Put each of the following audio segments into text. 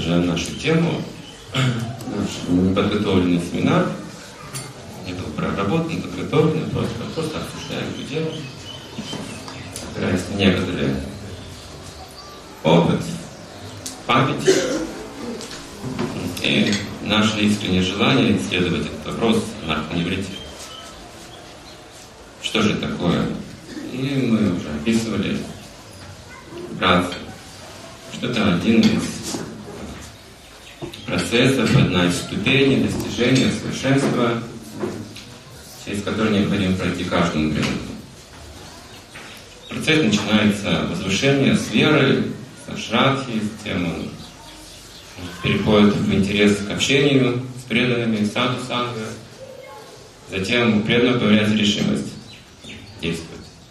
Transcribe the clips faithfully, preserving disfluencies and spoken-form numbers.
продолжаем нашу тему, наш неподготовленный семинар. Не был проработан, подготовлен, просто, просто обсуждаем эту тему, опираясь на некоторые опыт, память и наше искреннее желание исследовать этот вопрос о нарконеврите. Что же такое? И мы уже описывали вкратце, что это один из процессов, одна из ступеней достижения совершенства, через который необходимо пройти каждому преданному. Процесс начинается возвышение с веры, с шрадхи, затем он переходит в интерес к общению с преданными, саду санга. Затем у преданного появляется решимость действовать.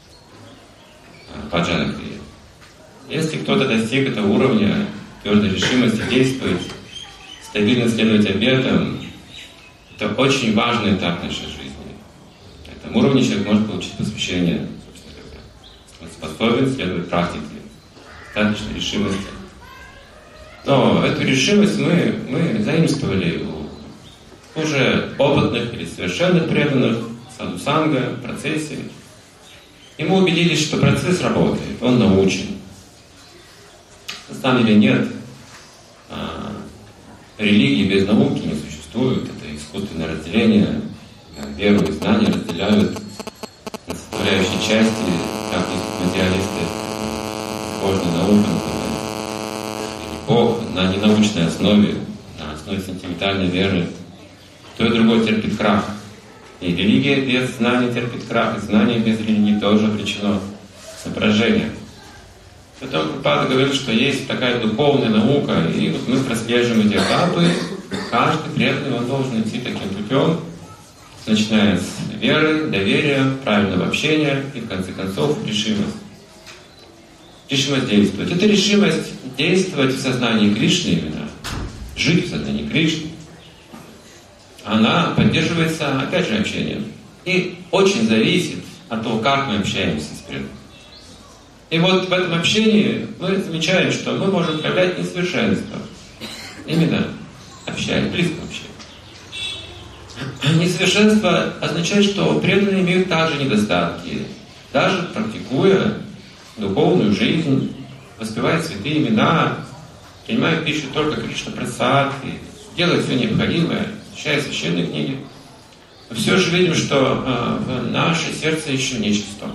Баджана крия. Если кто-то достиг этого уровня твердой решимости действовать, стабильно следовать обетам, это очень важный этап нашей жизни. На этом уровне человек может получить посвящение, собственно говоря. Он способен следовать практике, достаточно решимости. Но эту решимость мы, мы заимствовали у уже опытных или совершенных преданных, саду-санга, в процессе. И мы убедились, что процесс работает, он научен. На самом деле нет а, религии без науки не существует. Это искусственное разделение. Веру и знания разделяют на составляющие части, как материалисты, похожи на науку, или Бог на ненаучной основе, на основе сентиментальной веры. То и другое терпит крах. И религия без знания терпит крах, и знание без религии тоже обречено на поражение. Потом Прабхупада говорил, что есть такая духовная наука, и вот мы прослеживаем эти этапы. Каждый преданный, он должен идти таким путем, начиная с веры, доверия, правильного общения и, в конце концов, решимость. Решимость действовать. Это решимость действовать в сознании Кришны именно, жить в сознании Кришны. Она поддерживается, опять же, общением. И очень зависит от того, как мы общаемся с преданным. И вот в этом общении мы замечаем, что мы можем проявлять несовершенство. Именно общаясь, близко общаясь. Несовершенство означает, что преданные имеют также недостатки. Даже практикуя духовную жизнь, воспевая святые имена, принимая пищу только Кришна Прасад, и делая все необходимое, изучая священные книги, мы все же видим, что э, в наше сердце еще нечисто.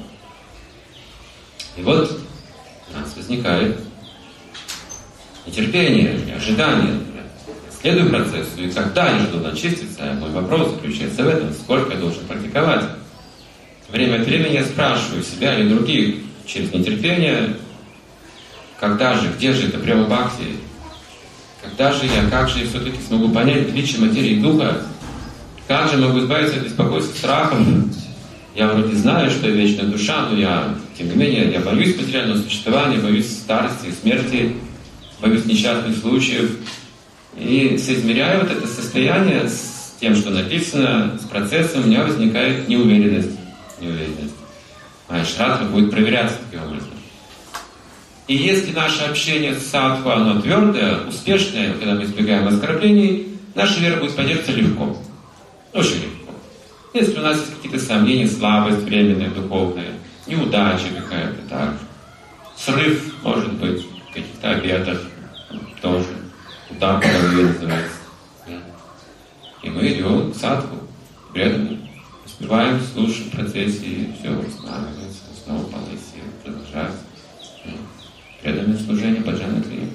И вот у нас возникает нетерпение, ожидание. Следую процессу, и когда я должен очиститься, мой вопрос заключается в этом, сколько я должен практиковать. Время от времени я спрашиваю себя или других через нетерпение, когда же, где же это прямо бхакти, когда же я, как же я все-таки смогу понять отличие материи и духа, как же могу избавиться от беспокойства, страхов. Я вроде знаю, что я вечная душа, но я, тем не менее, я боюсь материального существования, боюсь старости и смерти, боюсь несчастных случаев. И соизмеряя вот это состояние с тем, что написано, с процессом, у меня возникает неуверенность. неуверенность. Моя шрадха будет проверяться таким образом. И если наше общение с садху, оно твердое, успешное, когда мы избегаем оскорблений, наша вера будет поддерживаться легко. Очень легко. Если у нас есть какие-то сомнения, слабость временная, духовная, неудача какая-то, так, срыв, может быть, в каких-то обетах тоже, удар по голове называется. И мы идем к садху, преданным, успеваем, слушаем процессии, все восстанавливается, снова полная сила, продолжается. Преданное служение баджана крия.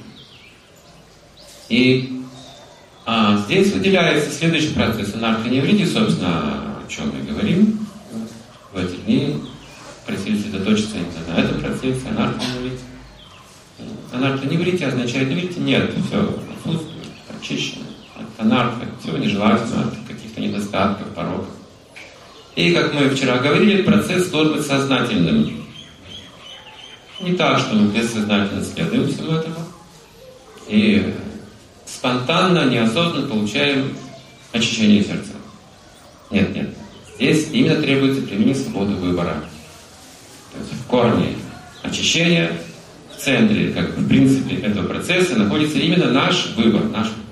И а, здесь выделяется следующий процесс нарконеврите, собственно, о чем мы говорим. В эти дни просили сосредоточиться именно на этом процессе, о нарконеврите. А нарконеврите означает, видите, нет, все отсутствует, очищено. От анарха, всего нежелательного, от каких-то недостатков, пороков. И, как мы вчера говорили, процесс должен быть сознательным. Не так, что мы бессознательно следуем всему этому. И спонтанно, неосознанно получаем очищение сердца. Нет, нет. Здесь именно требуется применить свободу выбора. То есть в корне очищение, в центре, как в принципе, этого процесса находится именно наш выбор, наш выбор.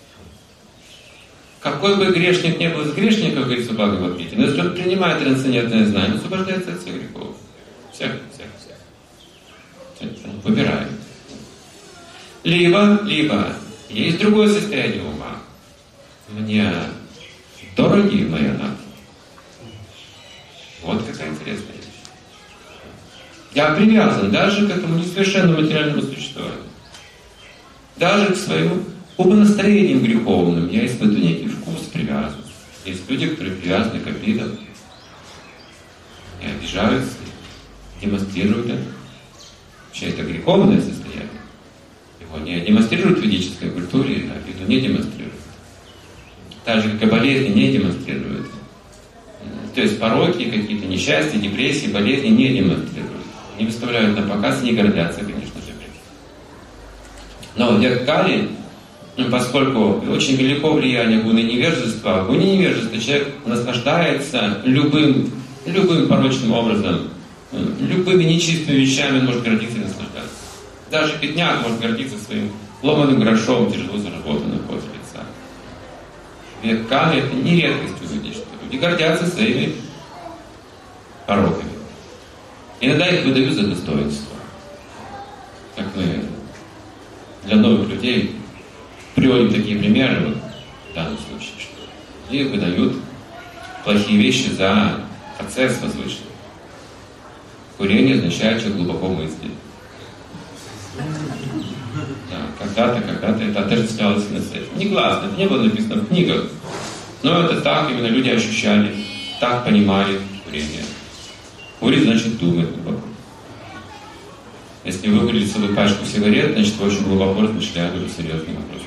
Какой бы грешник не был из грешников, говорится в Бхагавад-гите, но если он принимает трансцендентное знание, он освобождается от всех грехов. Всех, всех, всех. Выбирает. Либо, либо есть другое состояние ума. Мне дороги мои анархи. Вот какая интересная вещь. Я привязан даже к этому несовершенному материальному существованию. Даже к своему умонастроениям греховным я испытываю некий вкус привязанности. Есть люди, которые привязаны к обидам и обижаются, демонстрируют это. Вообще это греховное состояние. Его не демонстрируют в ведической культуре, а обиду не демонстрируют. Так же, как и болезни не демонстрируют. То есть пороки, какие-то несчастья, депрессии, болезни не демонстрируют. Не выставляют на показ, не гордятся, конечно же. Но в век Кали, поскольку очень велико влияние гуны невежества, в гуне невежества человек наслаждается любым, любым порочным образом, любыми нечистыми вещами он может гордиться и наслаждаться. Даже бедняк может гордиться своим ломаным грошом, тяжело заработанным под лица. В век Кали это не редкость увидеть, что люди гордятся своими пороками. Иногда их выдают за достоинство. Как мы для новых людей приводим такие примеры, вот, в данном случае, что их выдают плохие вещи за процесс возвышенный. Курение означает, что глубоко мысли. Да, когда-то, когда-то это отождествлялось на сцене. Не классно, это не было написано в книгах. Но это так именно люди ощущали, так понимали курение. Курить значит думать глубоко. Если вы выкурили целую пачку сигарет, значит вы очень глубоко размышляли о серьезном вопросе.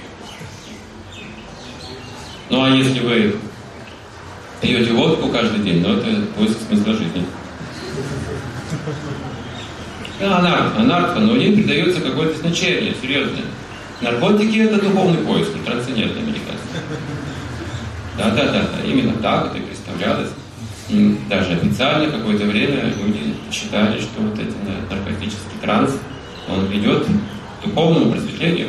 Ну а если вы пьете водку каждый день, ну это поиск смысла жизни. Да, анарха, анарха, но ей придается какое-то значение, серьезное. Наркотики — это духовный поиск, трансцендентная медитация. Да-да-да, именно так это и представлялось. И даже официально какое-то время люди считали, что вот этот наркотический транс, он ведет к духовному просветлению.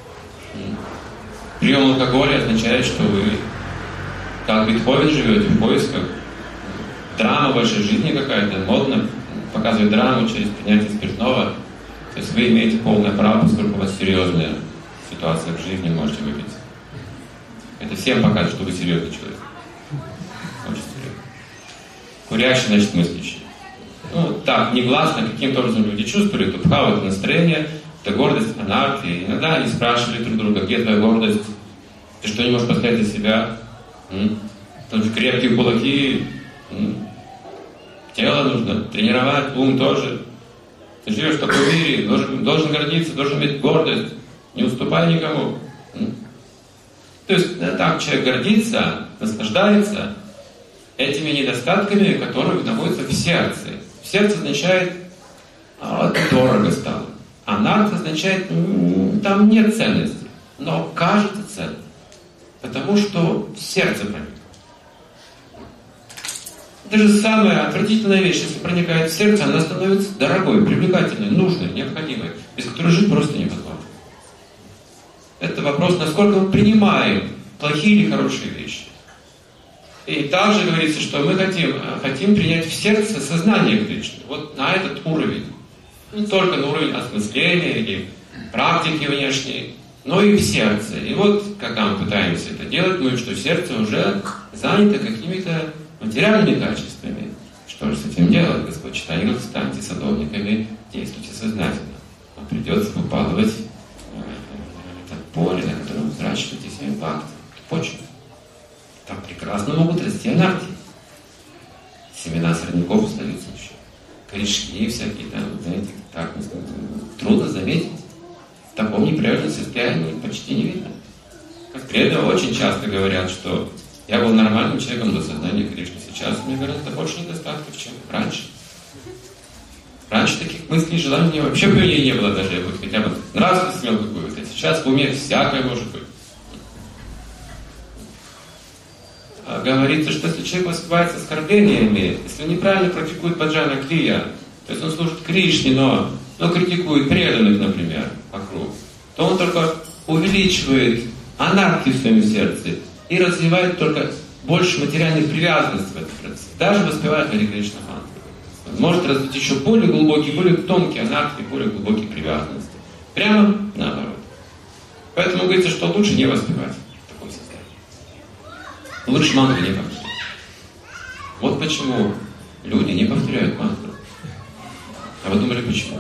Прием алкоголя означает, что вы, как Бетховен, живете в поисках. Драма вашей жизни какая-то, модно показывать драму через принятие спиртного. То есть вы имеете полное право, поскольку у вас серьезная ситуация в жизни, можете выпить. Это всем показывает, что вы серьезный человек. Очень серьезный. Курящий, значит, мыслящий. Ну, так, негласно, каким-то образом люди чувствовали, то бхава — это настроение, это гордость, анархия. Иногда они спрашивали друг друга: где твоя гордость? Ты что, не можешь поставить за себя? М? Там же крепкие кулаки. М? Тело нужно тренировать, ум тоже. Ты живешь в таком мире, должен, должен гордиться, должен иметь гордость. Не уступай никому. М? То есть так человек гордится, наслаждается этими недостатками, которые находятся в сердце. В сердце означает «а, дорого стало». Анарха означает «там нет ценности», но кажется ценным, потому что в сердце проникает. Даже самая отвратительная вещь, если проникает в сердце, она становится дорогой, привлекательной, нужной, необходимой, без которой жить просто невозможно. Это вопрос, насколько мы принимаем плохие или хорошие вещи. И также говорится, что мы хотим, хотим принять в сердце сознание Кришны. Вот на этот уровень. Не только на уровень осмысления или практики внешней, но и в сердце. И вот, когда мы пытаемся это делать, мы, что сердце уже занято какими-то материальными качествами. Что же с этим делать? Господь читает: станьте садовниками, действуйте сознательно. Вам придется упалывать это поле, на котором взращиваете семя бхакти, почву. Там прекрасно могут расти анархии. Семена сорняков остаются еще. Корешки всякие там, знаете, так трудно заметить. В таком неправильном состоянии почти не видно. Как преданные очень часто говорят, что я был нормальным человеком до сознания Кришны. Сейчас у меня гораздо больше недостатков, чем раньше. Раньше таких мыслей и желаний у меня вообще в уме не было, даже я бы хотя бы нравственно смел какую-то. Сейчас в уме всякое может быть. А говорится, что если человек воспевается оскорблениями, если он неправильно практикует баджана крия, то есть он служит Кришне, но но критикует преданных, например, вокруг, то он только увеличивает анархию в своем сердце и развивает только больше материальной привязанности в этот процесс. Даже воспевая Харе Кришна мантру. Он может развить еще более глубокие, более тонкие анархии, более глубокие привязанности. Прямо наоборот. Поэтому говорится, что лучше не воспевать такое состояние. Лучше мантру не повторять. Вот почему люди не повторяют мантру. А вы думали, почему?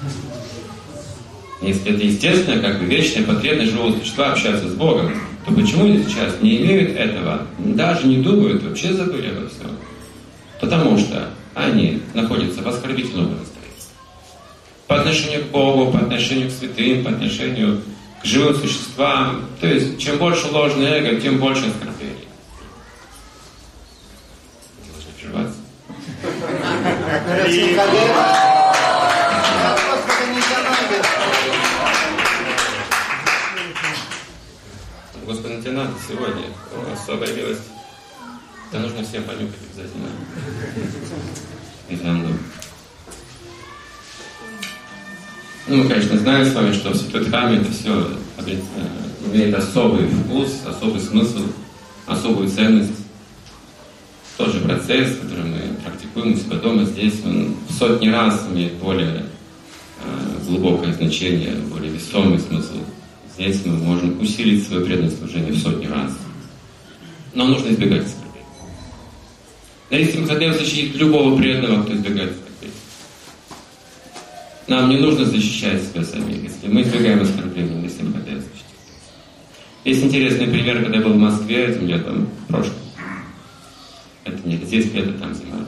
Если это естественно, как бы вечная потребность живого существа общаться с Богом, то почему они сейчас не имеют этого, даже не думают, вообще забыли обо всем? Потому что они находятся в оскорбительном настроении. По отношению к Богу, по отношению к святым, по отношению к живым существам. То есть, чем больше ложное эго, тем больше оскорблений. Должны прерваться. Господи, тебе надо сегодня особая милость. Да нужно всем понюхать обязательно. И занду. Ну, мы, конечно, знаем с вами, что в Святой Дхамме это все имеет особый вкус, особый смысл, особую ценность. Тот же процесс, который мы практикуем у себя дома, здесь он в сотни раз имеет более э, глубокое значение, более весомый смысл. Здесь мы можем усилить свое преданное служение в сотни раз. Но нужно избегать оскорблений. Но если мы хотим защитить любого преданного, кто избегает оскорблений, нам не нужно защищать себя самих. Если мы избегаем оскорблений, мы если мы хотим защитить. Есть интересный пример, когда я был в Москве этим летом, в прошлом. Это не здесь лето, там зима.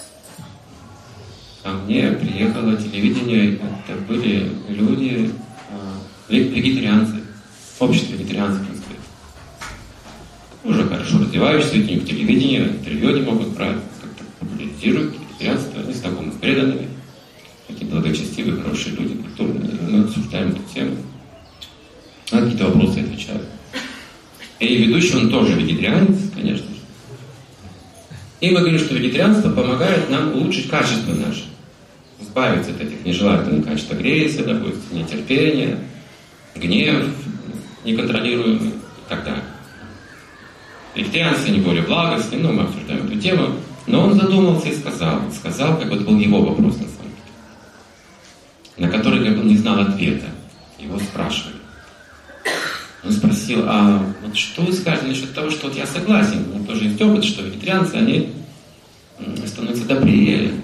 Ко мне приехало телевидение, это были люди, вегетарианцы, общество вегетарианцев в Москве. Уже хорошо развивающиеся, у них телевидение, интервью они могут брать, как-то популяризируют вегетарианство, они знакомы с преданными, такие благочестивые, хорошие люди, культурные. Мы обсуждаем эту тему, на какие-то вопросы отвечают. И ведущий, он тоже вегетарианец, конечно же. И мы говорим, что вегетарианство помогает нам улучшить качество наше, избавиться от этих нежелательных качеств агрессии, допустим, нетерпения, гнев неконтролируемый и так далее. Вегетарианцы не более благостны, но мы обсуждаем эту тему. Но он задумался и сказал, сказал, как вот был его вопрос на самом деле, на который как бы не знал ответа. Его спрашивали. Он спросил, а вот что вы скажете насчет того, что вот я согласен, у меня тоже есть опыт, что вегетарианцы, они становятся добрее,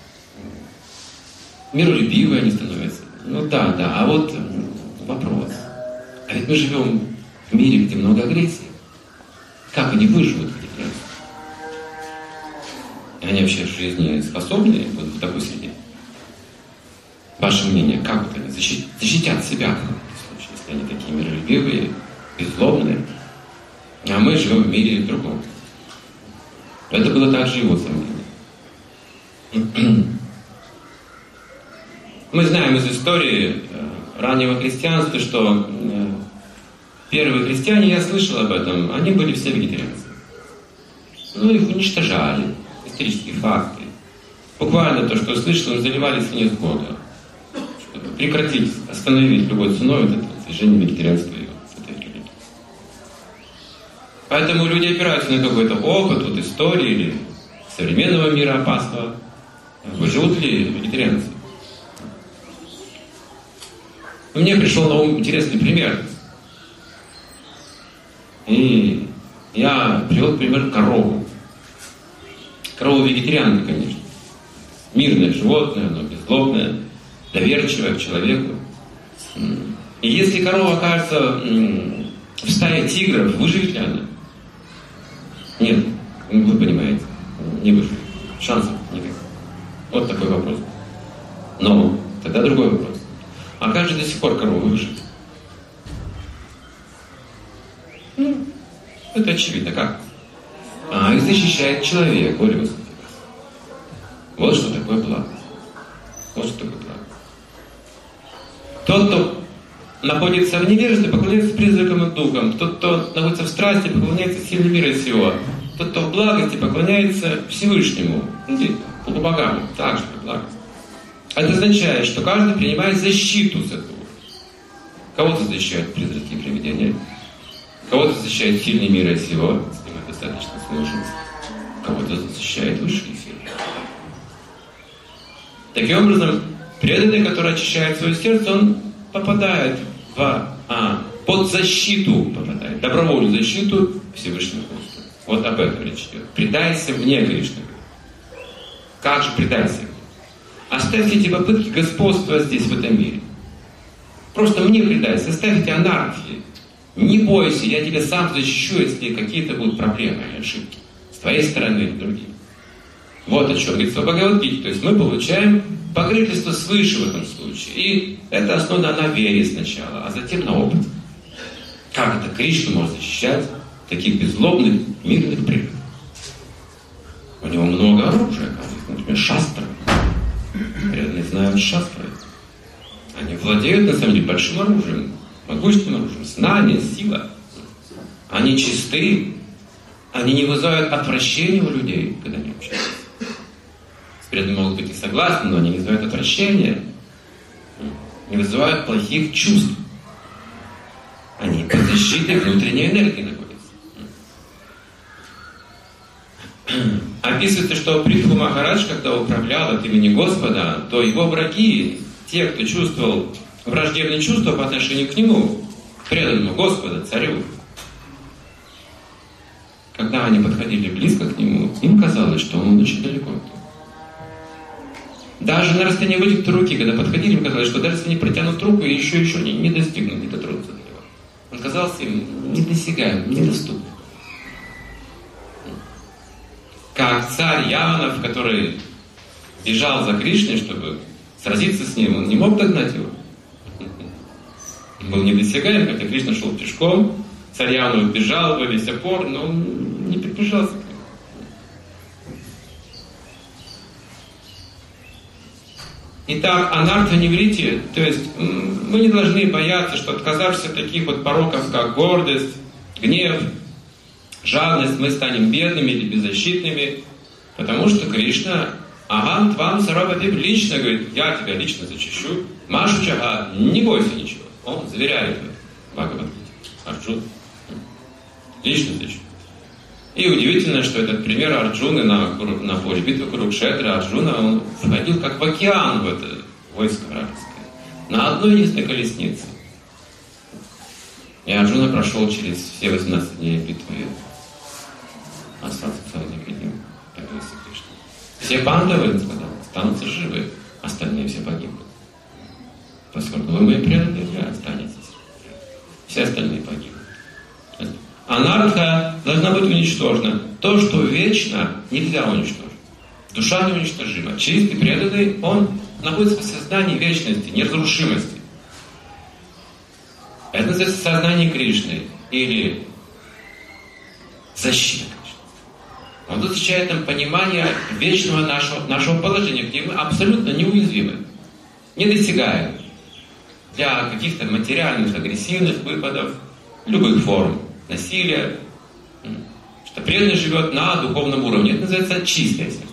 миролюбивые они становятся. Ну да, да, а вот вопрос. А ведь мы живем в мире, где много агрессии. Как они выживут, вегетарианцы? Они вообще в жизни способны вот в такой среде? Ваше мнение, как вот они защитят, защитят себя в каком-то случае, если они такие миролюбивые, беззлобные, а мы живем в мире другом. Это было также его сомнение. Мы знаем из истории раннего христианства, что первые христиане, я слышал об этом, они были все вегетарианцы. Ну, их уничтожали, исторические факты. Буквально то, что я слышал, им заливали свинец Бога. Чтобы прекратить, остановить любой ценой вот это движение вегетарианства и вот этой религии. Поэтому люди опираются на какой-то опыт, вот истории или современного мира опасного. Выживут ли вегетарианцы? Мне пришел на ум интересный пример. И я привел пример корову. Корова вегетарианка, конечно. Мирное животное, оно беззлобное, доверчивое к человеку. И если корова окажется в стае тигров, выживет ли она? Нет, вы понимаете, не выживет. Шансов никаких. Вот такой вопрос. Но тогда другой вопрос. А как же до сих пор корова выживет? Ну, это очевидно. Как? А их защищает человек, более высокий. Вот что такое благо. Вот что такое благо. Тот, кто находится в невежестве, поклоняется призракам и духам. Тот, кто находится в страсти, поклоняется силе мира сего. Тот, кто в благости, поклоняется Всевышнему. Ну, богам, так же, как благость. Это означает, что каждый принимает защиту с этого. Кого-то защищают призраки и привидения, кого-то защищает сильный мира сего, если мы достаточно сможем, кого-то защищает высшие силы. Таким образом, преданный, который очищает свое сердце, он попадает в, а, под защиту, попадает, добровольную защиту Всевышнего Господа. Вот об этом речь идет. Предайся мне, Кришна. Как же предайся мне? Оставь эти попытки господства здесь, в этом мире. Просто мне предайся, оставь эти анархии. Не бойся, я тебя сам защищу, если какие-то будут проблемы или ошибки. С твоей стороны или другим. Вот о чем говорится в Бхагавад-гите. То есть мы получаем покровительство свыше в этом случае. И это основано на вере сначала, а затем на опыт. Как это Кришна может защищать таких беззлобных, мирных преданных? У него много оружия, например, шастры. Преданные знают шастры. Они владеют, на самом деле, большим оружием, могущественным оружием, знание, сила. Они чисты, они не вызывают отвращения у людей, когда они общаются. Преданные могут быть и согласны, но они не вызывают отвращения, не вызывают плохих чувств. Они под защитой внутренней энергии находятся. Описывается, что Притху Махарадж, когда управлял от имени Господа, то его враги, те, кто чувствовал враждебные чувства по отношению к нему, к преданному Господа, царю, когда они подходили близко к нему, им казалось, что он очень далеко. Даже на расстоянии вытянутой руки, когда подходили, им казалось, что даже если они протянут руку, и еще еще не, не достигнут, не дотронутся до него. Он казался им недосягаемым, недоступным. Как царь Яванов, который бежал за Кришной, чтобы сразиться с ним, он не мог догнать его. Он был недосягаем, хотя Кришна шел пешком, царь Яванов бежал во весь опор, но он не приближался к нему. Итак, анарта неврити, то есть мы не должны бояться, что отказавшись от таких вот пороков, как гордость, гнев, жадность, мы станем бедными или беззащитными, потому что Кришна, агам твам сарвапати, лично говорит, я тебя лично защищу, машу чага, не бойся ничего. Он заверяет в Бхагавад-гите, Арджуна, лично защищу. И удивительно, что этот пример Арджуны на, на поле битвы Курукшетра, Арджуна, он входил как в океан в это войско вражеское, на одной единственной колеснице. И Арджуна прошел через все восемнадцать дней битвы, остался целым перед ним, появился Кришна. Все пандавы, он сказал, останутся живы, остальные все погибнут. Поскольку вы мои преданные, вы останетесь. Все остальные погибнут. Анарха должна быть уничтожена. То, что вечно, нельзя уничтожить. Душа неуничтожима. Чистый, преданный, он находится в сознании вечности, неразрушимости. Это называется сознание Кришны или защита Кришны. Он отвечает нам понимание вечного нашего, нашего положения, где мы абсолютно неуязвимы, недосягаемы для каких-то материальных, агрессивных выпадов, любых форм насилия, что преданный живет на духовном уровне. Это называется чистое сердце.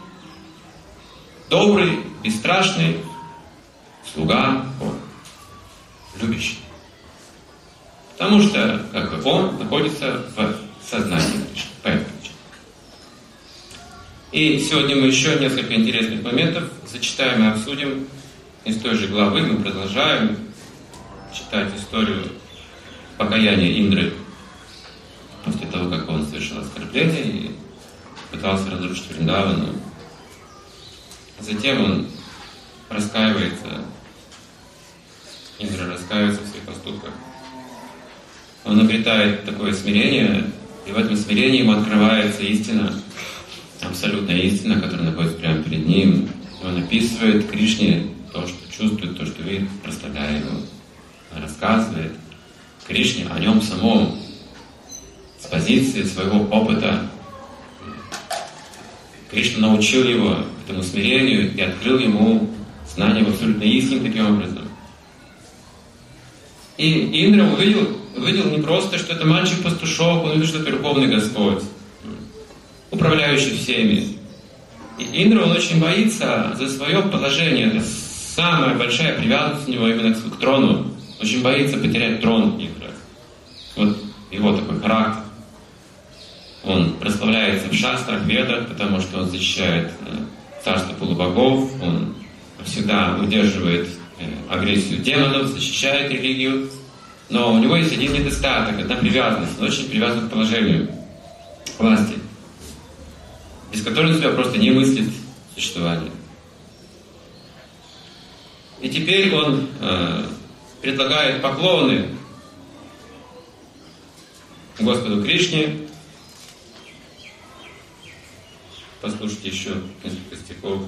Добрый, бесстрашный слуга Бога, любящий. Потому что как бы, он находится в сознании Кришны. Поэтому. И сегодня мы еще несколько интересных моментов зачитаем и обсудим из той же главы. Мы продолжаем читать историю покаяния Индры после того, как он совершил оскорбление и пытался разрушить Вриндавану. Затем он раскаивается, Индра раскаивается в своих поступках. Он обретает такое смирение, и в этом смирении ему открывается истина, абсолютная истина, которая находится прямо перед ним. И он описывает Кришне то, что чувствует, то, что видит, прославляя его. Он рассказывает Кришне о нем самом, с позиции своего опыта. Кришна научил его этому смирению и открыл ему знание в абсолютной истине таким образом. И Индра увидел, увидел не просто, что это мальчик-пастушок, он увидел, что это Верховный Господь, управляющий всеми. И Индра, он очень боится за свое положение. Это самая большая привязанность у него именно к трону. Очень боится потерять трон Индра. Вот его такой характер. Он прославляется в шастрах, ведах, потому что он защищает царство полубогов, он всегда удерживает агрессию демонов, защищает религию. Но у него есть один недостаток, одна привязанность. Он очень привязан к положению, к власти, без которой он себя просто не мыслит существование. И теперь он э, предлагает поклоны Господу Кришне. Послушайте еще несколько стихов.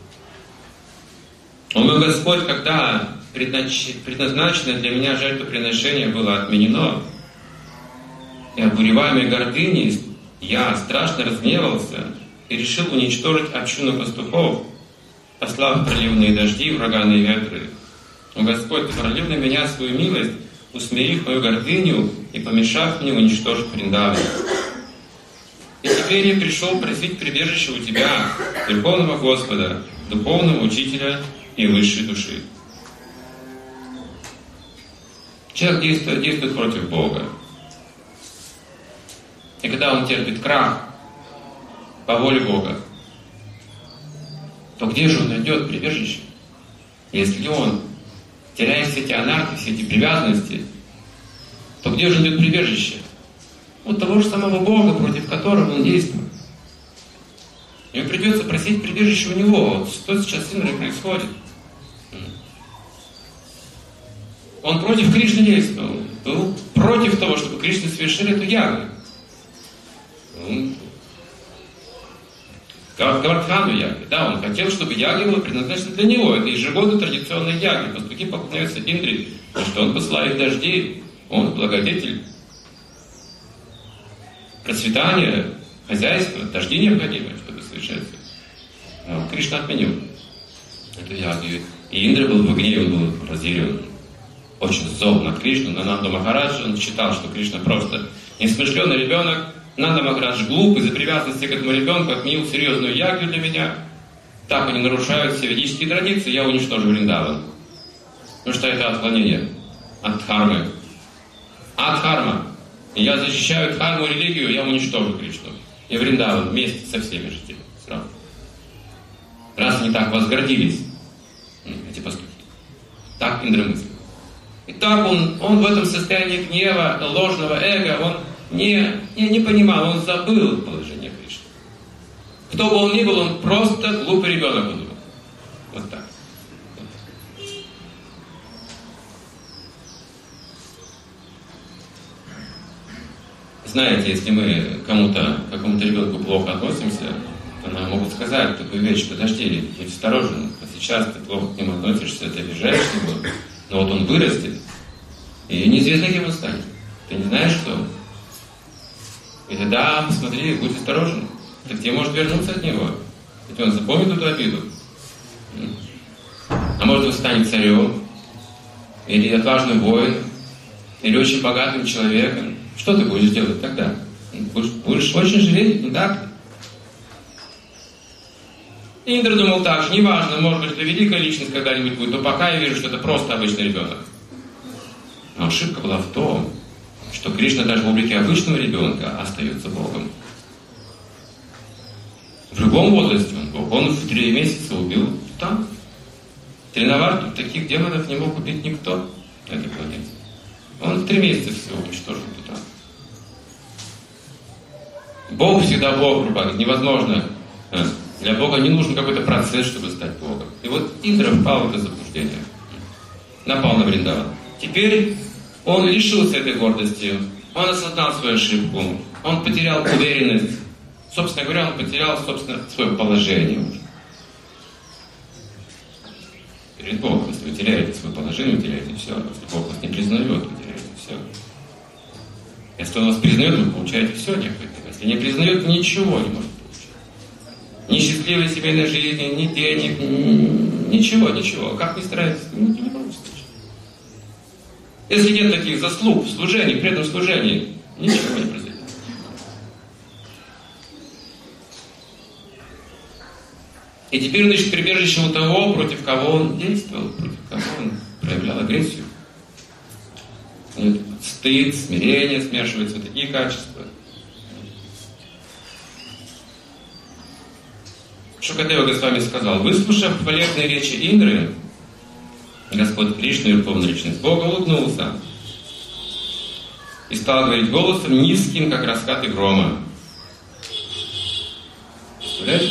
Он мой Господь, когда предназначенное для меня жертвоприношение было отменено, и обуреваемой гордыней я страшно разгневался и решил уничтожить общину пастухов, послав проливные дожди и ураганные ветры. О Господь, Ты пролил на меня свою милость, усмирив мою гордыню и помешав мне уничтожить Вриндаван. И теперь я пришел просить прибежище у Тебя, Верховного Господа, Духовного Учителя и Высшей Души. Человек действует, действует против Бога. И когда он терпит крах по воле Бога, то где же он найдет прибежище? Если он теряет все эти анархии, все эти привязанности, то где же найдет прибежище? Вот того же самого Бога, против которого он действует. Ему придется просить прибежище у него. Вот что сейчас с Индрой происходит? Он против Кришны действовал. Был против того, чтобы Кришны совершили эту ягу. Гавардхану яги. Да, он хотел, чтобы яги была предназначена для него. Это ежегодно традиционная яги. Пастухи поклоняются Индре, потому что он посылает дожди. Он благодетель процветания, хозяйства. Дожди необходимы, чтобы совершаться. Но Кришна отменил эту ягу. И Индра был в гневе, он был разъярен. Очень зол на Кришну, на Нанду Махараджа. Он считал, что Кришна просто несмышленый ребенок. Нанда Махарадж глуп, из-за привязанности к этому ребенку отменил серьезную ягью для меня. Так они нарушают все ведические традиции, я уничтожу Вриндаван. Потому что это отклонение от дхармы. От дхарма. И я защищаю дхарму, религию, я уничтожу Кришну. И Вриндаван вместе со всеми жителями сразу. Раз они так возгордились, эти пастухи. Так Индра мыслит. И так он, он в этом состоянии гнева, ложного эго, он не, не, не понимал, он забыл положение Кришны. Кто бы он ни был, он просто глупый ребенок был. Вот так. Знаете, если мы кому-то, к какому-то ребенку плохо относимся, то нам могут сказать такую вещь: подожди, будь осторожен, а сейчас ты плохо к нему относишься, ты обижаешь его, но вот он вырастет, и неизвестно, кем он станет. Ты не знаешь, что он. И да, посмотри, будь осторожен. Ты где может вернуться от него? Ведь он запомнит эту обиду. А может, он станет царем, или отважным воином, или очень богатым человеком. Что ты будешь делать тогда? Будешь, будешь очень жалеть, не так ли? Индра думал так же: неважно, может быть, это великая личность когда-нибудь будет, но пока я вижу, что это просто обычный ребенок. Но ошибка была в том, что Кришна даже в облике обычного ребенка остается Богом. В любом возрасте он Бог. Он в три месяца убил там. Тринаварту, таких демонов не мог убить никто на этой планете. Он в три месяца всего уничтожил туда. Бог всегда Бог, грубо говоря, невозможно. Для Бога не нужен какой-то процесс, чтобы стать Богом. И вот Индра впал в это заблуждение. Напал на Вриндаван. Теперь он лишился этой гордости. Он осознал свою ошибку. Он потерял уверенность. Собственно говоря, он потерял, собственно, свое положение уже. Перед Богом, если вы теряете свое положение, вы теряете все. Если Бог вас не признает, вы теряете все. Если Он вас признает, вы получаете все необходимое. Если не признает, ничего не может получить. Ни счастливой семейной жизни, ни денег, ни... ничего, ничего. Как ни старайтесь, ничего не получится. Если нет таких заслуг в служении, при этом служении, ничего не произойдет. И теперь он ищет прибежище у того, против кого он действовал, против кого он проявлял агрессию. Нет, стыд, смирение смешиваются, вот такие качества. Шукадева Госвами сказал: выслушав хвалебные речи Индры, Господь Кришна, Верховная Личность Бога, улыбнулся и стал говорить голосом низким, как раскаты грома. Представляете?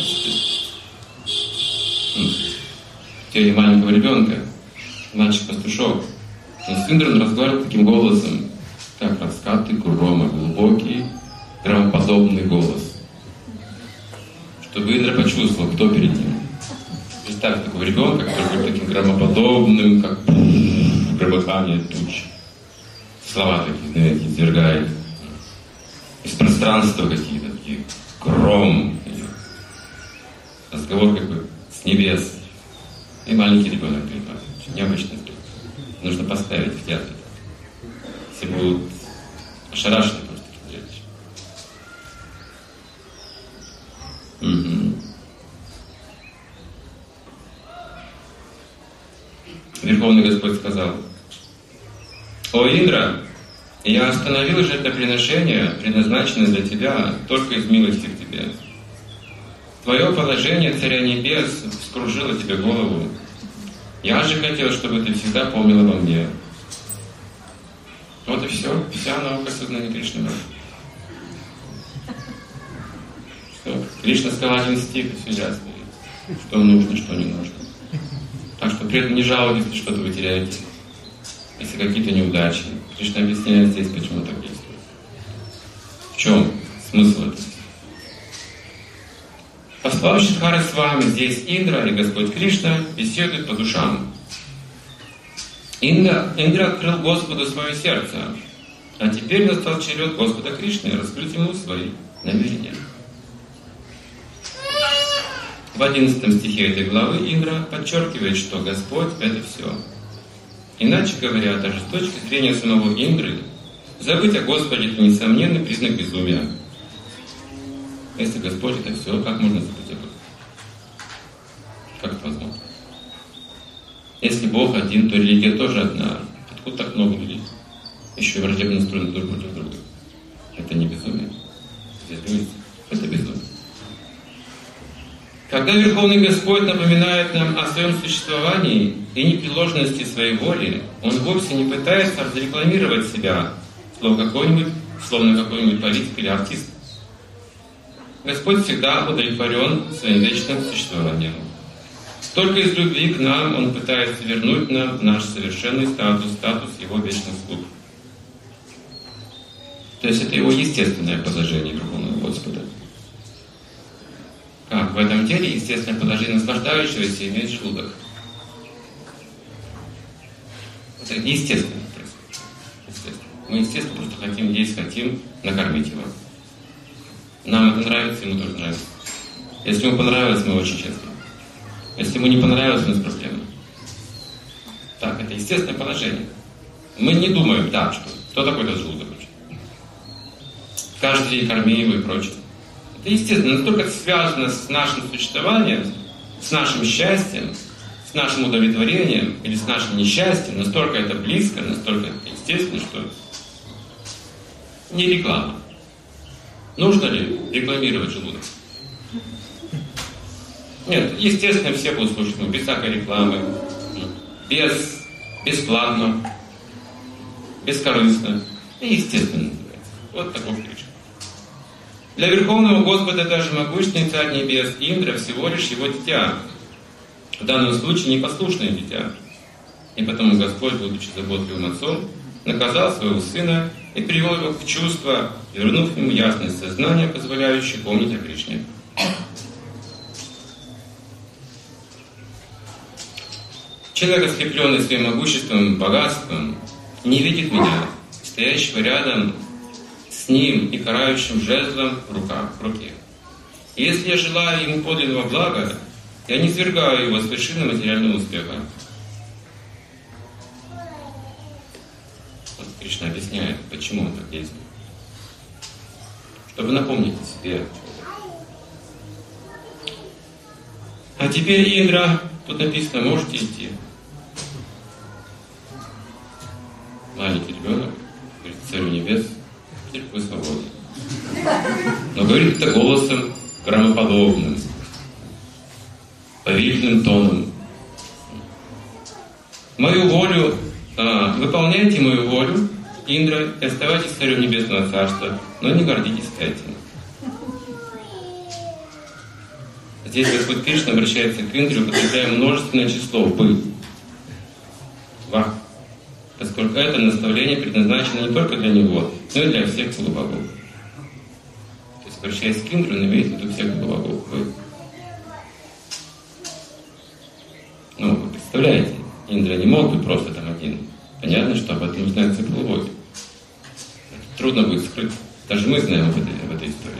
В теле маленького ребенка, мальчик-пастушок. Но с Индрой он разговаривал таким голосом, как раскаты грома, глубокий, громоподобный голос. Чтобы Индра почувствовал, кто перед ним. Представь такого ребенка, который будет таким громоподобным, как громыхание туч. Слова такие, знаете, извергает. Из пространства какие-то такие. Гром. Разговор как бы с небес. И маленький ребенок понимает. Необычный зритель. Нужно поставить в театре. Все будут ошарашены просто таким зрелищем. Угу. Верховный Господь сказал: «О Индра, я остановил жертвоприношение, предназначенное для тебя, только из милости к тебе. Твое положение царя небес вскружило тебе голову. Я же хотел, чтобы ты всегда помнил обо мне». Вот и все, вся наука сознания Кришны. Все. Кришна сказал один стих, и все ясно. Что нужно, что не нужно. Так что при этом не жалуйтесь, если что-то вы теряете, если какие-то неудачи. Кришна объясняет здесь, почему так действует. В чем смысл этого? Послав Шидхара с вами, здесь Индра и Господь Кришна беседуют по душам. Индра, Индра открыл Господу свое сердце, а теперь настал черед Господа Кришны раскрыть ему свои намерения. В одиннадцатом стихе этой главы Индра подчеркивает, что Господь — это все. Иначе говоря, даже с точки зрения самого Индры, забыть о Господе — это несомненный признак безумия. Если Господь — это все, как можно забыть об этом? Как это возможно? Если Бог один, то религия тоже одна. Откуда так много людей? Еще и враждебно настроены друг против друга. Это не безумие. Здесь говорится, это безумие. Когда Верховный Господь напоминает нам о своем существовании и непреложности своей воли, Он вовсе не пытается разрекламировать себя, словно какой-нибудь, словно какой-нибудь политик или артист. Господь всегда удовлетворен своим вечным существованием. Только из любви к нам Он пытается вернуть нам наш совершенный статус, статус Его вечных слуг. То есть это Его естественное положение Верховного Господа. Как в этом теле естественное положение наслаждающегося имеет желудок. Это естественно происходит. Естественно. Мы, естественно, просто хотим есть, хотим накормить его. Нам это нравится, ему тоже нравится. Если ему понравилось, мы очень счастливы. Если ему не понравилось, у нас проблемы. Так, это естественное положение. Мы не думаем, да, что кто такой этот желудок вообще. Каждый день корми его и прочее. Это естественно, настолько связано с нашим существованием, с нашим счастьем, с нашим удовлетворением или с нашим несчастьем, настолько это близко, настолько это естественно, что не реклама. Нужно ли рекламировать желудок? Нет, естественно, все будут слушать, ну, без всякой рекламы, без, бесплатно, бескорыстно. И естественно называется. Вот такой Кришна. Для Верховного Господа даже могущественный Царь Небес Индра всего лишь его дитя. В данном случае непослушное дитя. И потому Господь, будучи заботливым отцом, наказал своего сына и привел его в чувство, вернув ему ясность сознания, позволяющую помнить о Кришне. Человек, ослепленный своим могуществом, богатством, не видит меня, стоящего рядом с ним и карающим жезлом в руках, в руке. И если я желаю ему подлинного блага, я не свергаю его с вершины материального успеха. Вот Кришна объясняет, почему он так действует. Чтобы напомнить о себе. А теперь, Индра, тут написано, можете идти. Маленький ребенок говорит: Царю небес, теперь вы свободны. Но говорит это голосом громоподобным, повелительным тоном. Мою волю, а, выполняйте мою волю, Индра, и оставайтесь царем Небесного Царства, но не гордитесь этим. Здесь Господь Кришна обращается к Индре, употребляя множественное число «вы», «ва», поскольку это наставление предназначено не только для него, но и для всех полубогов. То есть, обращаясь к Индре, он имеет в виду всех полубогов. Вы. Ну, вы представляете, Индра не мог быть просто там один. Понятно, что об этом узнают все полубоги. Трудно будет скрыть. Даже мы знаем об этой, об этой истории.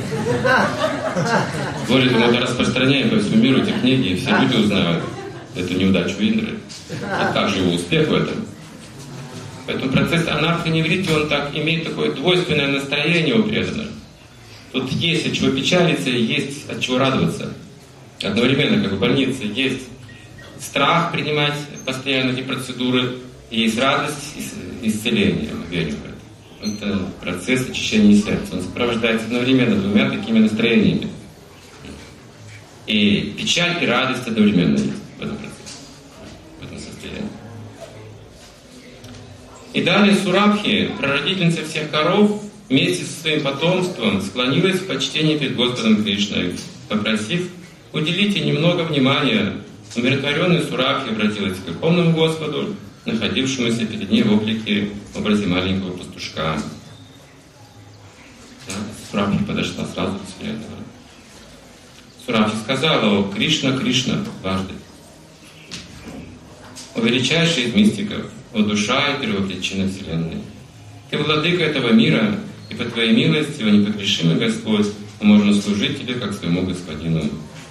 Более того, мы распространяем по всему миру эти книги, и все люди узнают эту неудачу Индры. А также его успех в этом. Поэтому процесс анархоневрити, он так имеет такое двойственное настроение у преданных. Тут есть от чего печалиться, есть от чего радоваться. Одновременно, как в больнице, есть страх принимать постоянно эти процедуры, и есть радость исцеления, мы верим в это. Это процесс очищения сердца. Он сопровождается одновременно двумя такими настроениями. И печаль, и радость одновременно есть в этом процессе, в этом состоянии. И далее Сурабхи, прародительница всех коров, вместе со своим потомством склонилась в почтении перед Господом Кришной, попросив уделить ей немного внимания. Умиротворенный Сурабхи обратилась к Верховному Господу, находившемуся перед ней в облике, в образе маленького пастушка. Да? Сурабхи подошла сразу к Вселенной. Сурабхи сказала: «О Кришна, Кришна, дважды. О величайший из мистиков, о душа и первопричина Вселенной. Ты владыка этого мира, и по Твоей милости, о непогрешимый Господь, можно служить Тебе как своему Господину».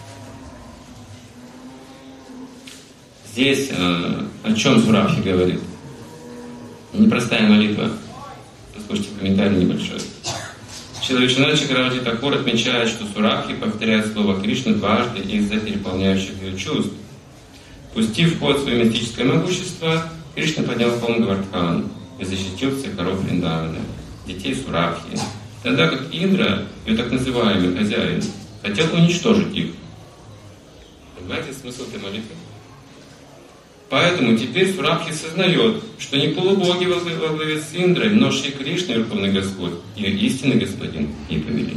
Здесь э, о чем Сурабхи говорит? Непростая молитва. Послушайте комментарий небольшой. Шрила Вишванатха Чакраварти Такур отмечает, что Сурабхи повторяет слово Кришна дважды из-за переполняющих ее чувств. Пустив в ход свое мистическое могущество, Кришна поднял холм Гавардхан и защитил всех коров Вриндавана, детей Сурабхи. Тогда как Индра, ее так называемый хозяин, хотел уничтожить их. Понимаете смысл этой молитвы? Поэтому теперь Сурабхи сознает, что не полубоги во главе с Индрой, но Шри Кришна, Верховный Господь, ее истинный Господин и Повелитель.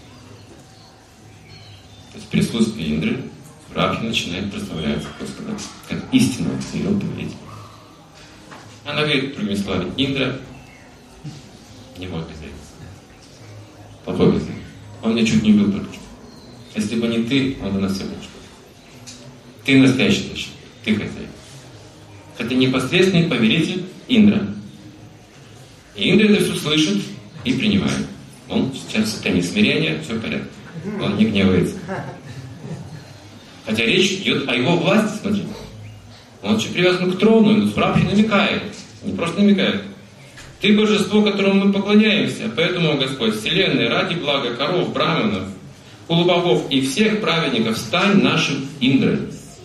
То есть в присутствии Индры Сурабхи начинает прославлять Господа как истинного ее Повелителя. Она говорит, другими словами, Индра не мой хозяин. Плохой хозяин. Он меня чуть не убил только что. Если бы не ты, он бы нас все уничтожил. Ты настоящий защитник, ты хозяин. Это непосредственный повелитель Индра. И Индра это все слышит и принимает. Он сейчас в состоянии смирения, все в порядке. Он не гневается. Хотя речь идет о его власти, смотрите. Он очень привязан к трону, но Сурабхи намекает. Не просто намекает. Ты божество, которому мы поклоняемся, поэтому, Господь, Вселенная, ради блага коров, браманов, полубогов и всех праведников, стань нашим Индрой.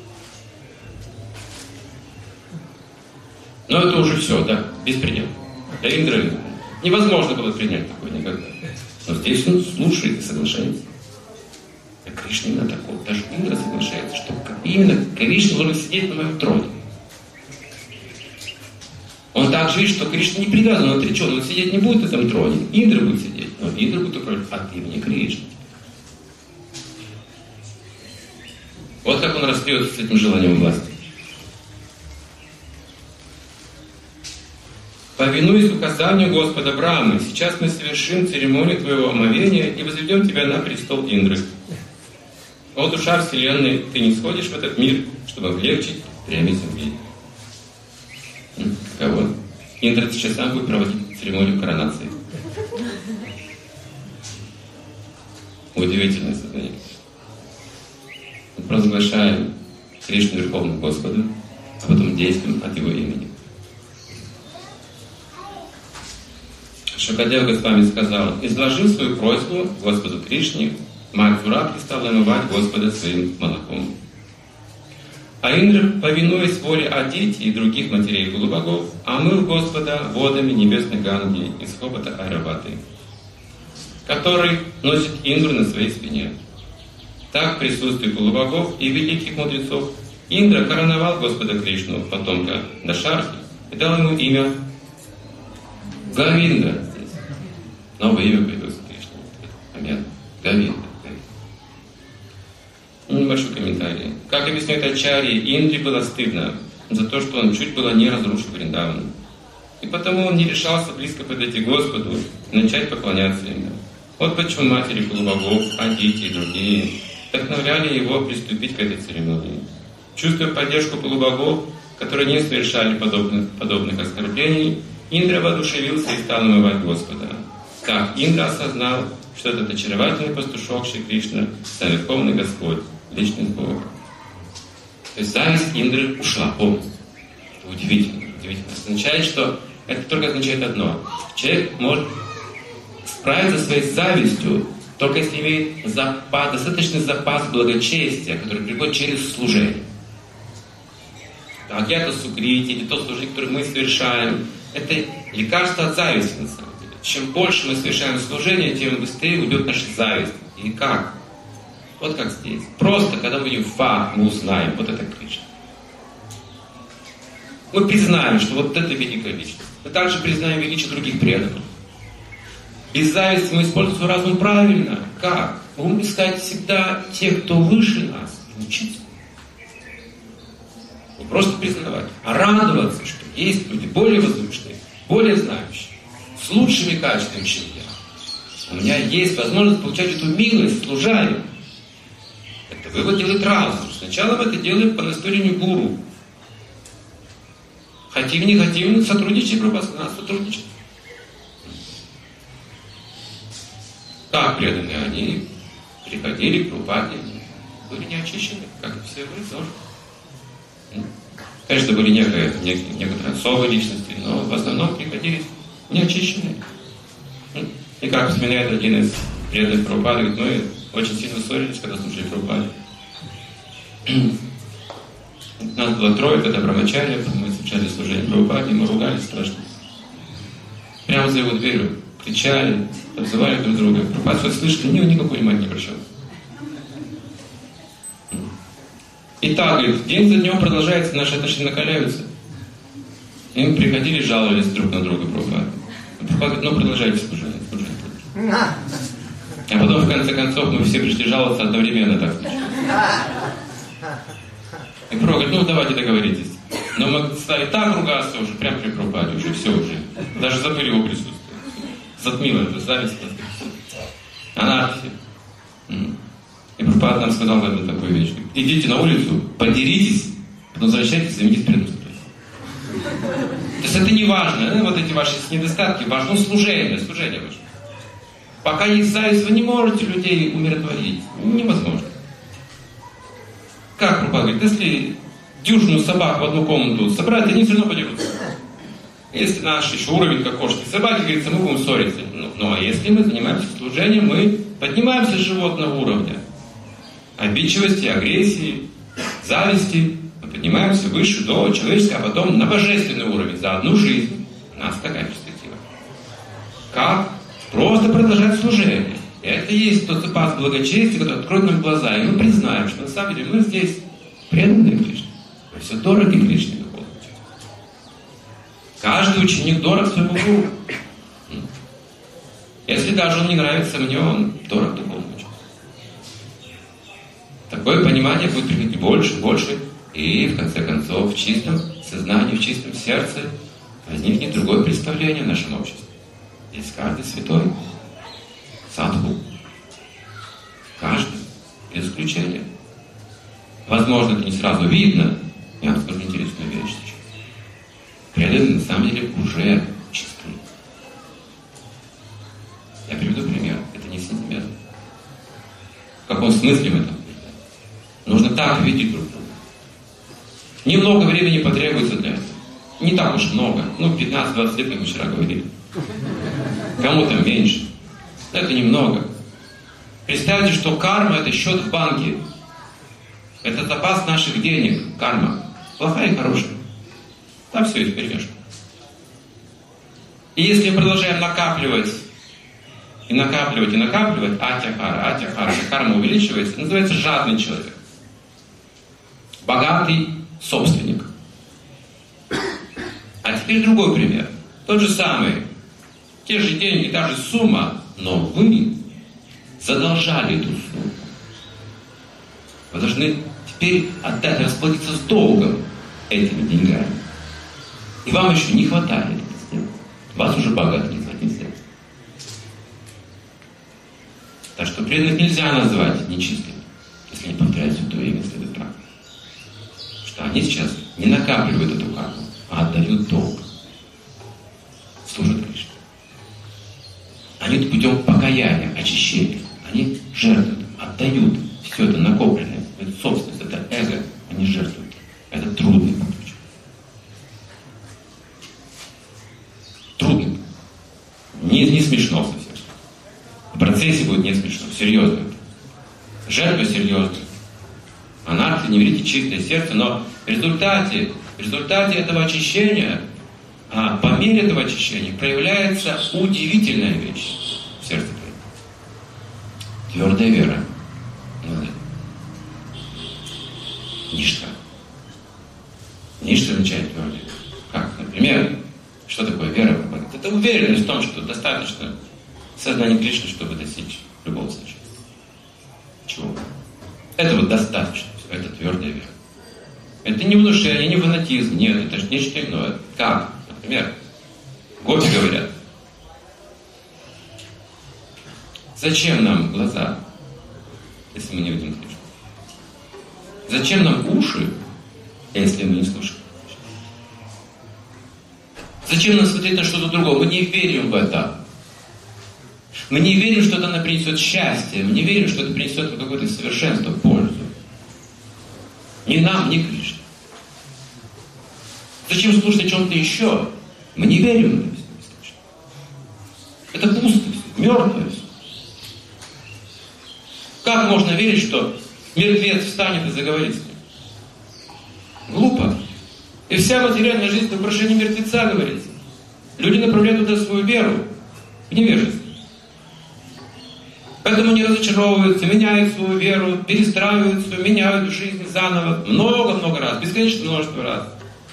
Но это уже все, да, беспредел. Для Индры невозможно было принять такое никогда. Но здесь он слушает и соглашается. А Кришна именно такой. Даже Индра соглашается, что именно Кришна должен сидеть на моем троне. Он также видит, что Кришна не привязан, он отречен, он сидеть не будет на этом троне. Индра будет сидеть, но Индра будет управлять от имени Кришны. Вот как он расстается с этим желанием власти. Повинуясь указанию Господа Брамы, сейчас мы совершим церемонию твоего омовения и возведем тебя на престол Индры. О, душа Вселенной, ты не сходишь в этот мир, чтобы облегчить бремя земли. Каково? Индра сейчас сам будет проводить церемонию коронации. Удивительное сознание. Мы провозглашаем Кришну Верховным Господом, а потом действуем от Его имени. Шукадева Госвами сказал: изложив свою просьбу Господу Кришне, мать Сурабхи стала омывать Господа своим молоком. А Индра, повинуясь воле Адити и других матерей полубогов, омыл Господа водами небесной Ганги из хобота Айраваты, который носит Индру на своей спине. Так, в присутствии полубогов и великих мудрецов, Индра короновал Господа Кришну, потомка Дашархи, и дал ему имя Говинда. Новое имя появилось у Кришны. Понятно? Говинда. Небольшой комментарий. Как объясняет Ачарья, Индре было стыдно за то, что он чуть было не разрушил Вриндаван. И потому он не решался близко подойти к Господу и начать поклоняться ему. Вот почему матери полубогов, Адити и другие вдохновляли его приступить к этой церемонии. Чувствуя поддержку полубогов, которые не совершали подобных, подобных оскорблений, Индра воодушевился и стал омывать Господа. Так Индра осознал, что этот очаровательный пастушок Шри Кришна — сам Верховный Господь, личный Бог. То есть зависть Индры ушла полностью. Это удивительно, удивительно. Это означает, что это только означает одно. Человек может справиться со своей завистью, только если имеет запас, достаточный запас благочестия, который приходит через служение. Агьята сукрити, или то служение, которое мы совершаем, это лекарство от зависти, на самом деле. Чем больше мы совершаем служение, тем быстрее уйдет наша зависть. И как? Вот как здесь. Просто, когда мы видим факт, мы узнаем, вот это Кришна. Мы признаем, что вот это великая личность. Мы также признаем величие других преданных. Без зависти мы используем свой разум правильно. Как? Мы будем искать всегда тех, кто выше нас, и учиться. Не просто признавать, а радоваться, что есть люди более возвышенные, более знающие, с лучшими качествами, чем я. У меня есть возможность получать эту милость, служа им. Это вывод делает разум. Сначала мы это делаем по настоянию гуру. Хотим, не хотим, сотрудничать, пропасно, нас сотрудничать. Как преданные они приходили к Прабхупаде, были неочищены, как и все вы тоже. Конечно, были некоторые, некоторые особые личности, но в основном приходили неочищенные. И как вспоминает один из преданных Прабхупады, говорит, мы очень сильно ссорились, когда слушали Прабхупаду. Нас было трое, тогда брамачарья, мы совершали служение Прабхупаде, мы ругались страшно. Прямо за его дверью кричали, обзывали друг друга. Прабхупада все слышали, ни, никакого внимания не обращал. И так, говорит, день за днем продолжается, наши отношения накаляются. И мы приходили, жаловались друг на друга Прабхупада. Прабхупада говорит, ну продолжайте служение, служение. А потом, в конце концов, мы все пришли жаловаться одновременно, так сказать. И Прабхупада говорит, ну давайте договоритесь. Но мы стали так ругаться уже, прямо при Прабхупаде, уже все уже. Даже забыли его присутствие. Затмило это, зависть, анархия. И Прабхупада нам сказал в этом такую вещь. Идите на улицу, подеритесь, потом возвращайтесь, займитесь преданностью. То есть это не важно, да? Вот эти ваши недостатки, важно служение, служение важно. Пока есть зависть, вы не можете людей умиротворить. Невозможно. Как Прабхупада говорит, если дюжину собак в одну комнату собрать, они все равно подерутся. Если наш еще уровень как кошки собаки, говорится, мы будем ссориться. Ну, ну а если мы занимаемся служением, мы поднимаемся с животного уровня. Обидчивости, агрессии, зависти. Мы поднимаемся выше до человеческого, а потом на божественный уровень за одну жизнь. У нас такая перспектива. Как? Просто продолжать служение. И это и есть тот запас благочестия, который откроет нам глаза. И мы признаем, что на самом деле мы здесь преданные Кришне. Мы все дороги Кришне. Каждый ученик дорог своему гуру. Если даже он не нравится мне, он дорог духовному ученику. Такое понимание будет приходить больше и больше, и в конце концов в чистом сознании, в чистом сердце возникнет другое представление в нашем обществе. Здесь каждый святой, садху. Каждый, без исключения. Возможно, это не сразу видно. Я вам скажу интересную вещь. Преданные на самом деле уже чисты. Я приведу пример. Это не сантиметр. В каком смысле мы это убеждаем? Нужно так видеть друг друга. Немного времени потребуется для этого. Не так уж много. Ну, пятнадцать-двадцать лет, как мы вчера говорили. Кому-то меньше. Но это немного. Представьте, что карма — это счет в банке. Это запас наших денег, карма. Плохая и хорошая. Там все есть перемешку. И если мы продолжаем накапливать, и накапливать, и накапливать, атьяхара, атьяхара, карма увеличивается, называется жадный человек. Богатый собственник. А теперь другой пример. Тот же самый. Те же деньги, та же сумма, но вы задолжали эту сумму. Вы должны теперь отдать, расплатиться с долгом этими деньгами. И вам еще не хватает это сделать. Вас уже богато не сделать. Так что преданных нельзя назвать нечистыми, если они повторяют святое имя, следует правду. Что они сейчас не накапливают эту карму, а отдают долг. Служат Кришне. Они путем покаяния, очищения, они жертвуют, отдают все это накопленное, это собственность, это эго, они жертвуют. Это трудный путь. Трудный. Не, не смешно совсем. В процессе будет не смешно, серьезно. Жертва серьезная. Анархи, не верите, чистое сердце, но в результате, в результате этого очищения, а по мере этого очищения проявляется удивительная вещь в сердце твоем. Твердая вера. Ништа. Ништа означает твердая. Как, например, что такое вера? Это уверенность в том, что достаточно сознания Кришны, чтобы достичь любого совершенства. Чего? Этого достаточно. Это твердая вера. Это не внушение, не фанатизм. Нет, это же нечто иное. Как? Например, гопи говорят: зачем нам глаза, если мы не видим Кришну? Зачем нам уши, если мы не слушаем? Зачем нам смотреть на что-то другое? Мы не верим в это. Мы не верим, что это нам принесет счастье. Мы не верим, что это принесет какое-то совершенство, пользу. Ни нам, ни Кришне. Зачем слушать о чем-то еще? Мы не верим в это. Это пусто все, мертвое все. Как можно верить, что мертвец встанет и заговорит с ним? Глупо. И вся материальная жизнь на украшении мертвеца говорится. Люди направляют туда свою веру в невежество. Поэтому не разочаровываются, меняют свою веру, перестраивают свою, меняют жизнь заново много-много раз, бесконечное множество раз.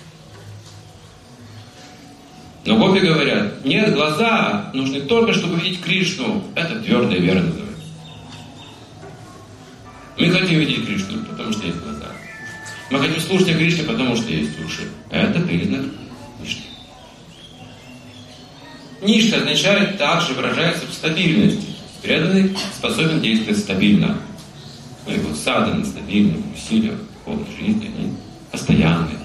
Но гопи говорят: нет, глаза нужны только, чтобы видеть Кришну. Это твердая вера называется. Мы хотим видеть Кришну, потому что есть глаза. Мы хотим слушать о Кришне, потому что есть уши. Это признак ништы. Ништа означает, также выражается в стабильности. Преданный способен действовать стабильно. Но его садхана стабильны, усилия в духовной жизни, они постоянные.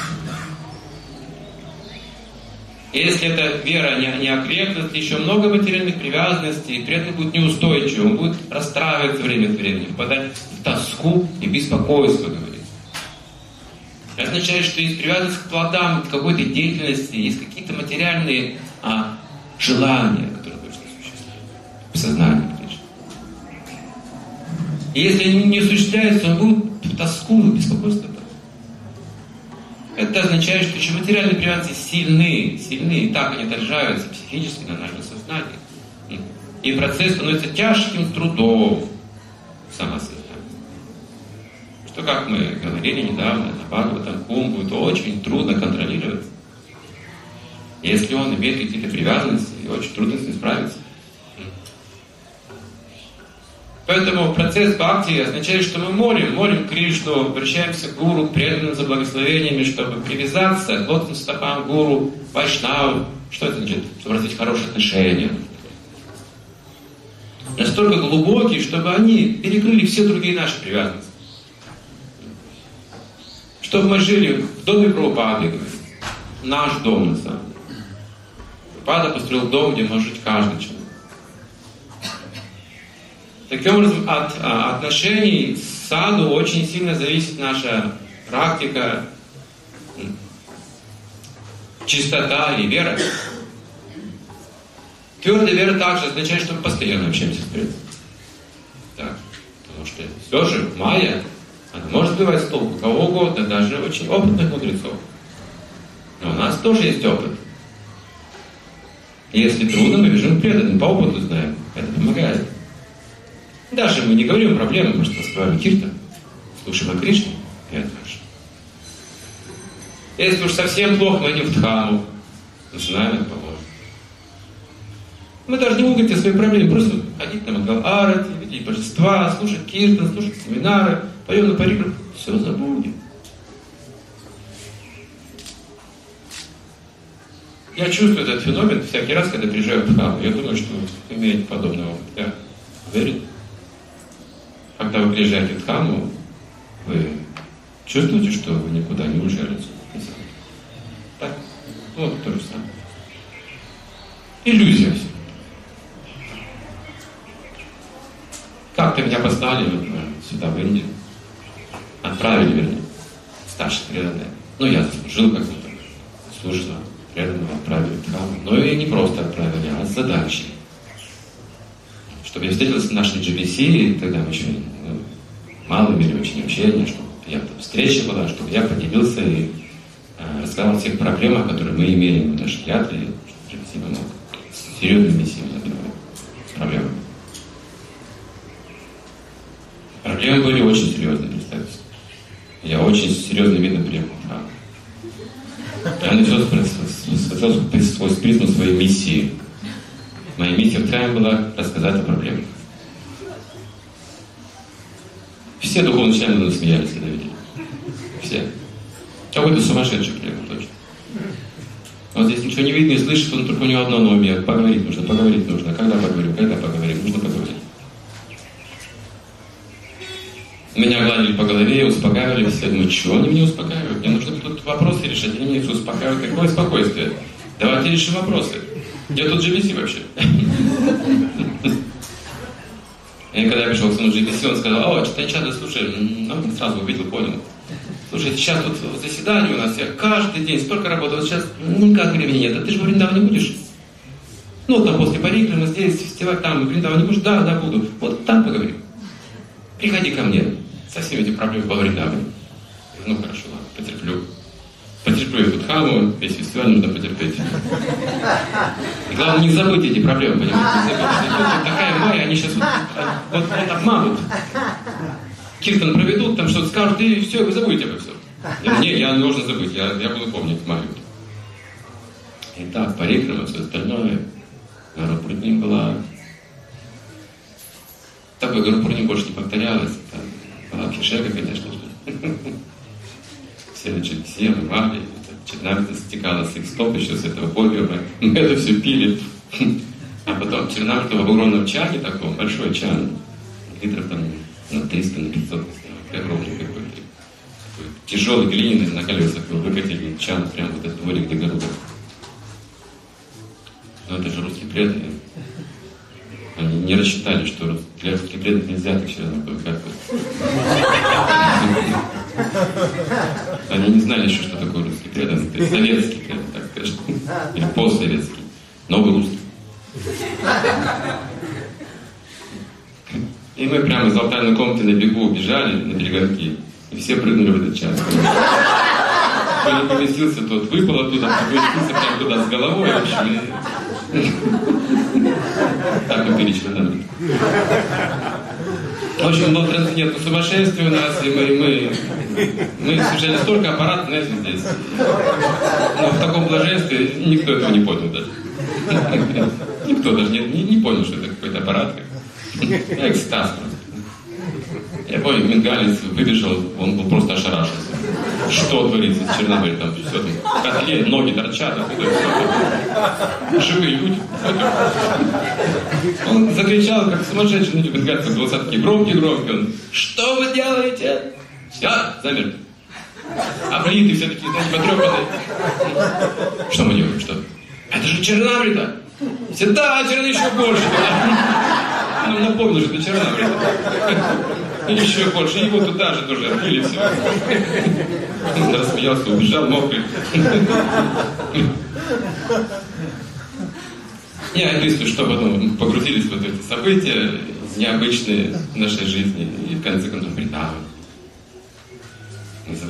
Если эта вера не, не окрепнет, еще много материальных привязанностей, преданный будет неустойчив, он будет расстраиваться время от времени, впадать в тоску и беспокойство, говорится. Это означает, что есть привязанность к плодам какой-то деятельности, есть какие-то материальные а, желания, которые должны существовать в сознании Кришны. И если они не осуществляются, он будет в тоску и беспокойство. Это означает, что еще материальные привязанности сильны, сильны, и так они отражаются психически на нашем сознании. И процесс становится тяжким трудом самосознания. Что, как мы говорили недавно, на Бхагаватам Кумбу, это очень трудно контролировать. Если он имеет какие-то привязанности, и очень трудно с ним справиться. Поэтому процесс бхакти означает, что мы молим, молим Кришну, обращаемся к гуру, к преданным за благословениями, чтобы привязаться к лотосным стопам гуру, вайшнаву. Что это значит? Чтобы развить хорошие отношения. Настолько глубокие, чтобы они перекрыли все другие наши привязанности. Чтобы мы жили в доме Прабхупады, говорит. Наш дом, на самом деле. Прабхупада построил дом, где может жить каждый человек. Таким образом, от а, отношений с саду очень сильно зависит наша практика, чистота и вера. Твердая вера также означает, что мы постоянно общаемся с преданными. Так, потому что все же майя Она может сбивать с толку кого угодно, даже очень опытных мудрецов. Но у нас тоже есть опыт. И если трудно, мы бежим преданным, по опыту знаем. Это помогает. Даже мы не говорим о проблемах, мы что воспеваем киртан, слушаем о Кришне, и это хорошо. Если уж совсем плохо, мы идем в дхаму, мы знаем, это поможет. Мы даже не угодить о своей проблеме, просто ходить на Мангал-арати, видеть божества, слушать киртан, слушать семинары, поем на париках, все забудем. Я чувствую этот феномен всякий раз, когда приезжаю в дхаму. Я думаю, что вы имеете подобный опыт. Я уверен. Когда вы приезжаете в дхаму, вы чувствуете, что вы никуда не уезжали. Так? Вот то же самое. Иллюзия все. Как-то меня послали сюда, в Индию. Отправили, вернее, старших преданных. Ну, я заслужил как-то. Слушал. Преданного отправили в дхаму. Но и не просто отправили, а с задачей. Чтобы я встретился с нашей джи би си, тогда мы еще ну, мало имели очень общения, чтобы я встреча была, чтобы я поделился и э, рассказал о всех проблемах, которые мы имели в нашей ятре, чтобы джи би си помог с серьезными миссиями, с проблемами. Проблемы были очень серьезные, представьте. Я очень серьезно видно приехал в дхаму. Я начал свой призму своей миссии. Моя миссия в дхаме была рассказать о проблемах. Все духовные члены смеялись, когда видели. Все. Какой-то сумасшедший приехал, точно. Вот здесь ничего не видно и слышит, он только у него одно на уме. Поговорить нужно, поговорить нужно. Когда поговорим, когда поговорим, нужно поговорить. Меня гладили по голове, успокаивали все. Думаю, чего они меня успокаивают? Мне нужно тут вопросы решать, они меня успокаивают. Какое спокойствие? Давайте решим вопросы. Где тут джи би си вообще? И когда я пришел к своему джи би си, он сказал: о, Чайтанья, слушай, он сразу увидел, понял. Слушай, сейчас тут заседание у нас, я каждый день столько работаю, вот сейчас никак времени нет, а ты же в Вриндаване не будешь? Ну, там после парикрамы, здесь, фестиваль, там, в Вриндаване не будешь? Да, да, буду. Вот там поговорим. Приходи ко мне со всеми этими проблемами по Вриндаване. Ну, хорошо, ладно, потерплю. Потерплю эту дхаму, весь фестиваль нужно потерпеть. И главное, не забыть эти проблемы, понимаете? Не забыть. Вот такая майя, они сейчас вот, вот, вот обманут. Киртан проведут, там что-то скажут, и все, вы забудете обо всем. Я, не, я не должен забыть, я, я буду помнить майю. И так, парикрама, все остальное. Гарупурним была... Такой Гарупурним больше не повторялось. Там была Кишека, конечно же. Все начали, все мы мали. Чернавица стекала с их стоп еще с этого подиума. Мы это все пили. А потом Чернавица в огромном чане таком, большой чан, литров там на триста, на пятьсот, огромный какой-то. Тяжелый, глиняный, на колесах его выкатили чан прямо вот этот дворик до Гаруда. Но это же русские преданные. Они не рассчитали, что для русских преданных нельзя так все равно как Они не знали еще, что такое русский преданный. Это советский преданный, так скажем. Или постсоветский. Новый русский. И мы прямо из алтарной комнаты на бегу убежали, на перегонки. И все прыгнули в этот час. Кто не поместился, тот выпал оттуда, кто поместился прямо туда с головой. В общем, и... Так мы перечислили. В общем, был трансцендентное сумасшествие у нас, и мы, и мы, мы совершали столько аппаратов, знаете, здесь. Но в таком блаженстве никто этого не понял даже. Никто даже не, не, не понял, что это какой-то аппарат. Экстаз просто. Я помню, бенгалец выбежал, он был просто ошарашен. Что творится с Чернобылем, там все там, в котле, ноги торчат, оттуда все. Живые люди. Он закричал, как сумасшедший, ну, бенгальцы голоса такие громкие-громкие. Он: что вы делаете? Все, замер. Облитый, все такие, знаете, потрепанные. Что мы делаем, что? Это же Чернобыль-то. Все, да, Чернобыль еще больше. Ну, напомнил, что это Чернобыль. И еще больше. И его туда же тоже отбили все. Он рассмеялся, убежал, мокрый. Я описываю, что потом погрузились в вот эти события необычные в нашей жизни. И в конце концов Вриндаван.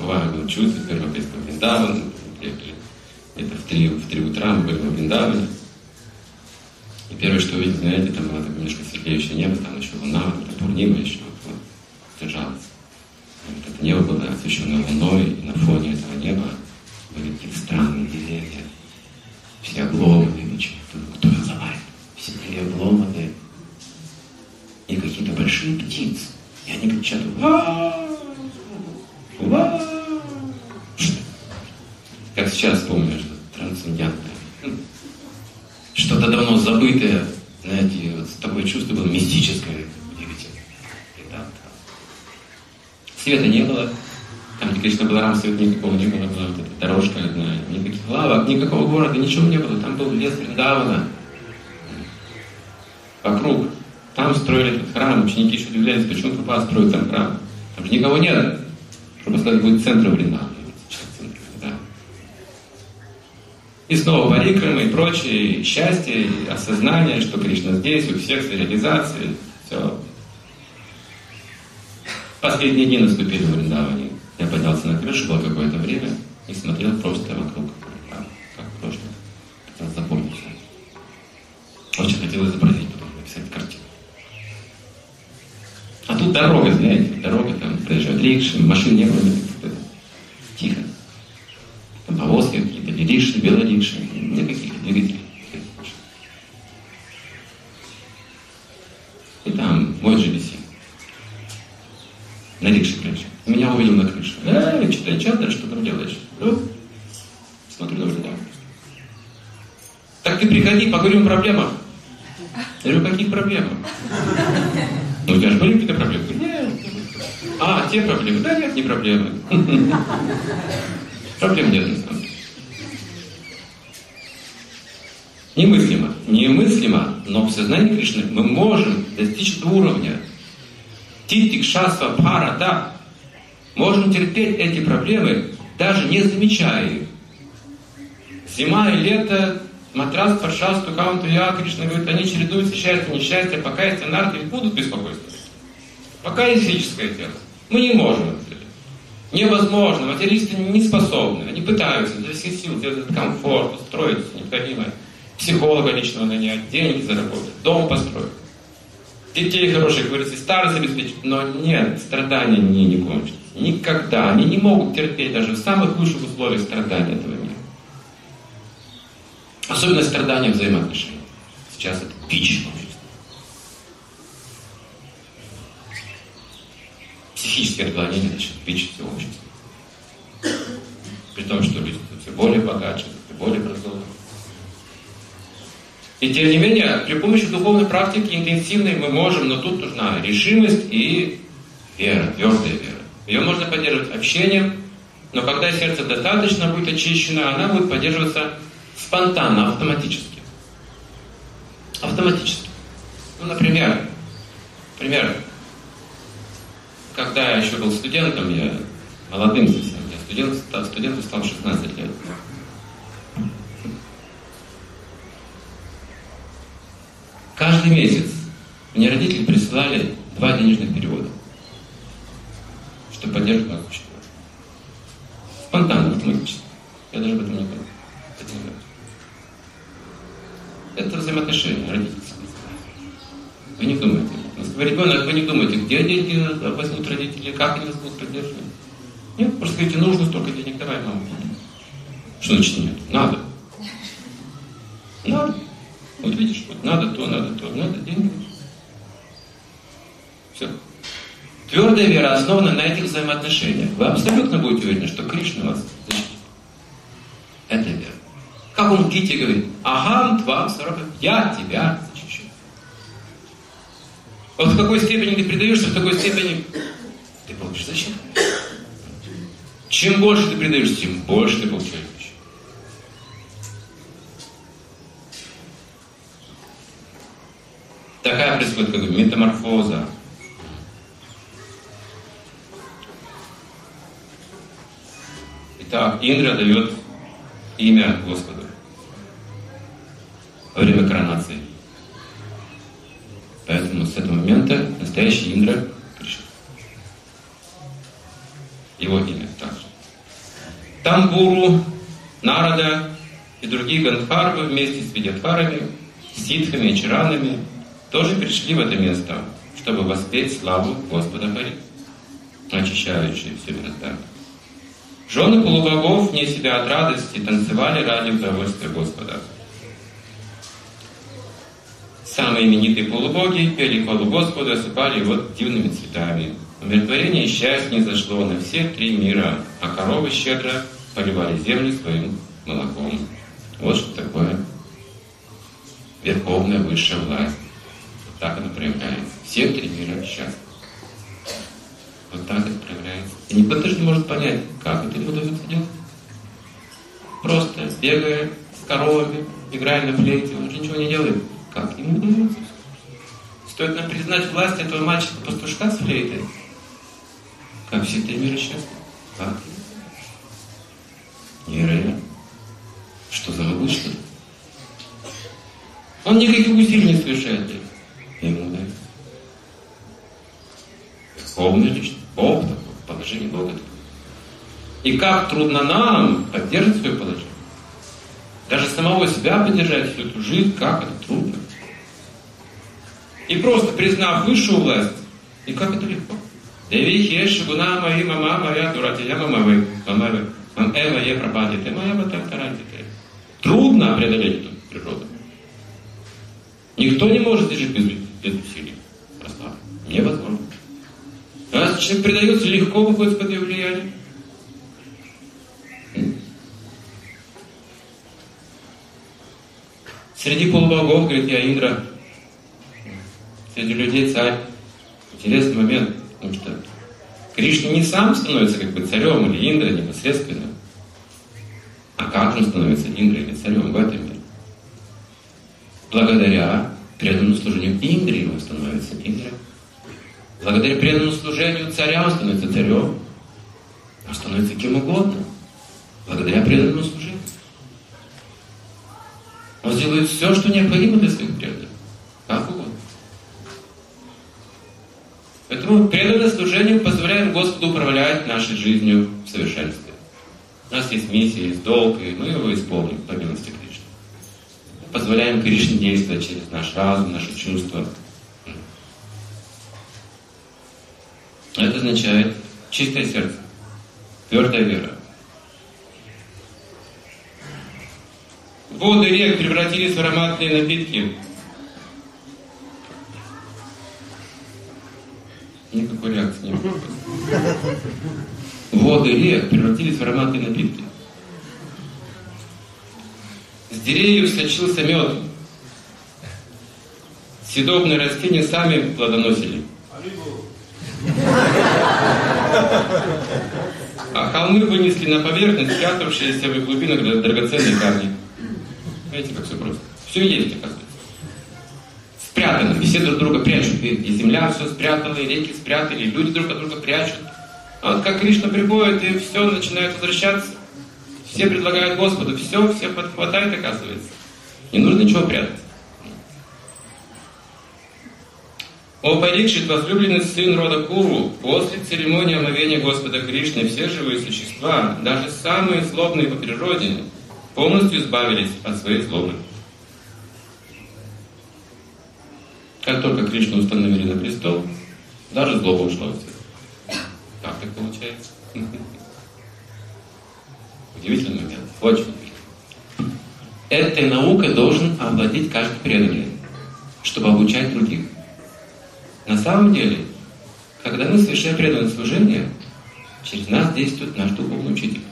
незабываемое было чувство, теперь мы приехали в Вриндаван, приехали где-то в три, в три утра, мы были в Вриндаване. И первое, что увидели, знаете, там было такое немножко светлеющее небо, там еще луна, это Пурнима еще вот, держалась. И вот это небо было освещено луной, и на фоне этого неба были такие странные деревья, все обломанные, ничего, кто вызывает, все были обломанные. И какие-то большие птицы. И они кричат: «Ва! Ва!» Как сейчас помню, что трансцендентное. Что-то давно забытое, знаете, вот такое чувство было мистическое, удивительное. И там, там. Света не было. Там, где Кришна Баларам, света никакого не было. Была вот эта дорожка одна, никаких лавок, никакого города, ничего не было. Там был лес Вриндавана. Вокруг. Там строили этот храм, ученики еще удивлялись, почему Прабхупада строит там храм. Там же никого нет. Прабхупада сказал, будет центром Вриндавана. И снова парикрама и прочее, и счастье, и осознание, что Кришна здесь, у всех, с реализацией. Все. Последние дни наступили в Вриндаване. Я поднялся на крышу, было какое-то время, и смотрел просто вокруг. Как, как в прошлом. Хотел запомнить все. Очень хотел изобразить, потом написать картину. А тут дорога, знаете, дорога, там проезжают рикши, машин не было, тихо. Там повозки какие-то, рикши, велорикши, никаких двигателей. И там мой джи би си. На рикше крыше. Меня увидел на крыше. Эй, читай чатер, что там делаешь? Ну, смотрю на Вриндаван. Так ты приходи, поговорим о проблемах. Я говорю, каких проблемах? Ну, у тебя же были какие-то проблемы? Нет. А, те проблемы? Да нет, не проблемы. Проблем нет, на самом деле. Немыслимо. Немыслимо, но в сознании Кришны мы можем достичь этого уровня. Титикшасва бхарата. Можем терпеть эти проблемы, даже не замечая их. Зима и лето, матрас, паршас, тукам, туя, Кришна говорит, они чередуются, счастье, несчастье, пока есть анархи, будут беспокойства. Пока есть физическое тело. Мы не можем это сделать. Невозможно, материалисты не способны. Они пытаются для всех сил сделать этот комфорт, устроить необходимое. Психолога личного нанять, деньги заработать, дом построить. Детей хороших вырастить, старость обеспечить. Но нет, страдания не, не кончатся. Никогда. Они не могут терпеть даже в самых лучших условиях страдания этого мира. Особенно страдания взаимоотношений. Сейчас это бич общества. Психические отклонения начнут бич всего общества. При том, что люди все более богаче, все более образованные. И тем не менее, при помощи духовной практики интенсивной мы можем, но тут нужна решимость и вера, твердая вера. Ее можно поддерживать общением, но когда сердце достаточно будет очищено, она будет поддерживаться спонтанно, автоматически. Автоматически. Ну, например, например, когда я еще был студентом, я молодым совсем, я студент, студентом стал в шестнадцать лет. Каждый месяц мне родители присылали два денежных перевода, чтобы поддерживать мое существование. Спонтанно, автоматически. Я даже об этом не думал. Это взаимоотношения родительские. Вы не думаете. Ребенок, вы не думаете, где деньги возьмут родители, как они вас будут поддерживать. Нет, просто говорите, нужно столько денег, давай, мама. Что значит нет? Надо. Надо. Вот видишь, вот надо то, надо то, надо деньги. Все. Твердая вера основана на этих взаимоотношениях. Вы абсолютно будете уверены, что Кришна вас защитит. Это вера. Как он в Гите говорит, ахам твам сараба, я тебя защищу. Вот в какой степени ты предаешься, в такой степени ты получишь защиту. Чем больше ты предаешься, тем больше ты получаешь защиту. Такая происходит как бы метаморфоза. Итак, Индра дает имя Господу во время коронации. Поэтому с этого момента настоящий Индра Кришна. Его имя также. Тамбуру, Нарада и другие гандхарвы вместе с видятхарами, ситхами и чаранами тоже пришли в это место, чтобы воспеть славу Господа Хари, очищающую все мироздание. Жены полубогов, вне себя от радости, танцевали ради удовольствия Господа. Самые именитые полубоги пели хвалу Господу и осыпали его дивными цветами. Умиротворение и счастье низошло на все три мира, а коровы щедро поливали землю своим молоком. Вот что такое верховная высшая власть. Вот так она проявляется. Все три мира счастья. Вот так это проявляется. И никто даже не может понять, как это ему удается делать. Просто бегая с коровами, играя на флейте, он же ничего не делает. Как ему удается? Стоит нам признать власть этого мальчика-пастушка с флейтой. Как все три мира счастья. Как? Невероятно. Что за вышло? Он никаких усилий не совершает. Ему удается. Верховная личность. Бог такой. Положение Бога такое. И как трудно нам поддерживать свое положение. Даже самого себя поддержать всю эту жизнь, как это трудно. И просто признав высшую власть, и как это легко. Деви хеш гуна мои мама моя дуратия мамавы мамавы мам эва е пропадите моя батам тарантите. Трудно преодолеть эту природу. Никто не может жить без, без усилий. Просто невозможно. Раз человек предается, легко выходит под ее влияние. Среди полубогов, говорит я, Индра, среди людей царь. Интересный момент, потому что Кришна не сам становится как бы царем или Индра непосредственно, а как он становится Индрой или царем в этом мире. Благодаря преданному служению Индре он становится Индрой. Благодаря преданному служению царя он становится царем. Он становится кем угодно. Благодаря преданному служению. Он сделает все, что необходимо для своих преданных. Как угодно. Поэтому преданное служение позволяет Господу управлять нашей жизнью в совершенстве. У нас есть миссия, есть долг, и мы его исполним по милости Кришны. Позволяем Кришне действовать через наш разум, наши чувства. Это означает чистое сердце, твердая вера. Воды рек превратились в ароматные напитки. Никакой реакции не было. Воды рек превратились в ароматные напитки. С деревьев сочился мед. Съедобные растения сами плодоносили. А холмы вынесли на поверхность спрятавшиеся в их глубинах драгоценные камни. Видите, как все просто. Все есть, оказывается. Спрятано. Все друг друга прячут. И земля все спрятала, и реки спрятали, и люди друг от друга прячут. А вот как Кришна приходит, и все начинает возвращаться. Все предлагают Господу, все, все подхватает, оказывается. Не нужно ничего прятать. О Парикшит, возлюбленный сын рода Куру, после церемонии омовения Господа Кришны все живые существа, даже самые злобные по природе, полностью избавились от своей злобы. Как только Кришну установили на престол, даже злоба ушла от всех. Как так получается? Удивительный момент. Очень удивительный. Этой наукой должен овладеть каждый преданный, чтобы обучать других. На самом деле, когда мы совершаем преданное служение, через нас действует наш духовный учитель.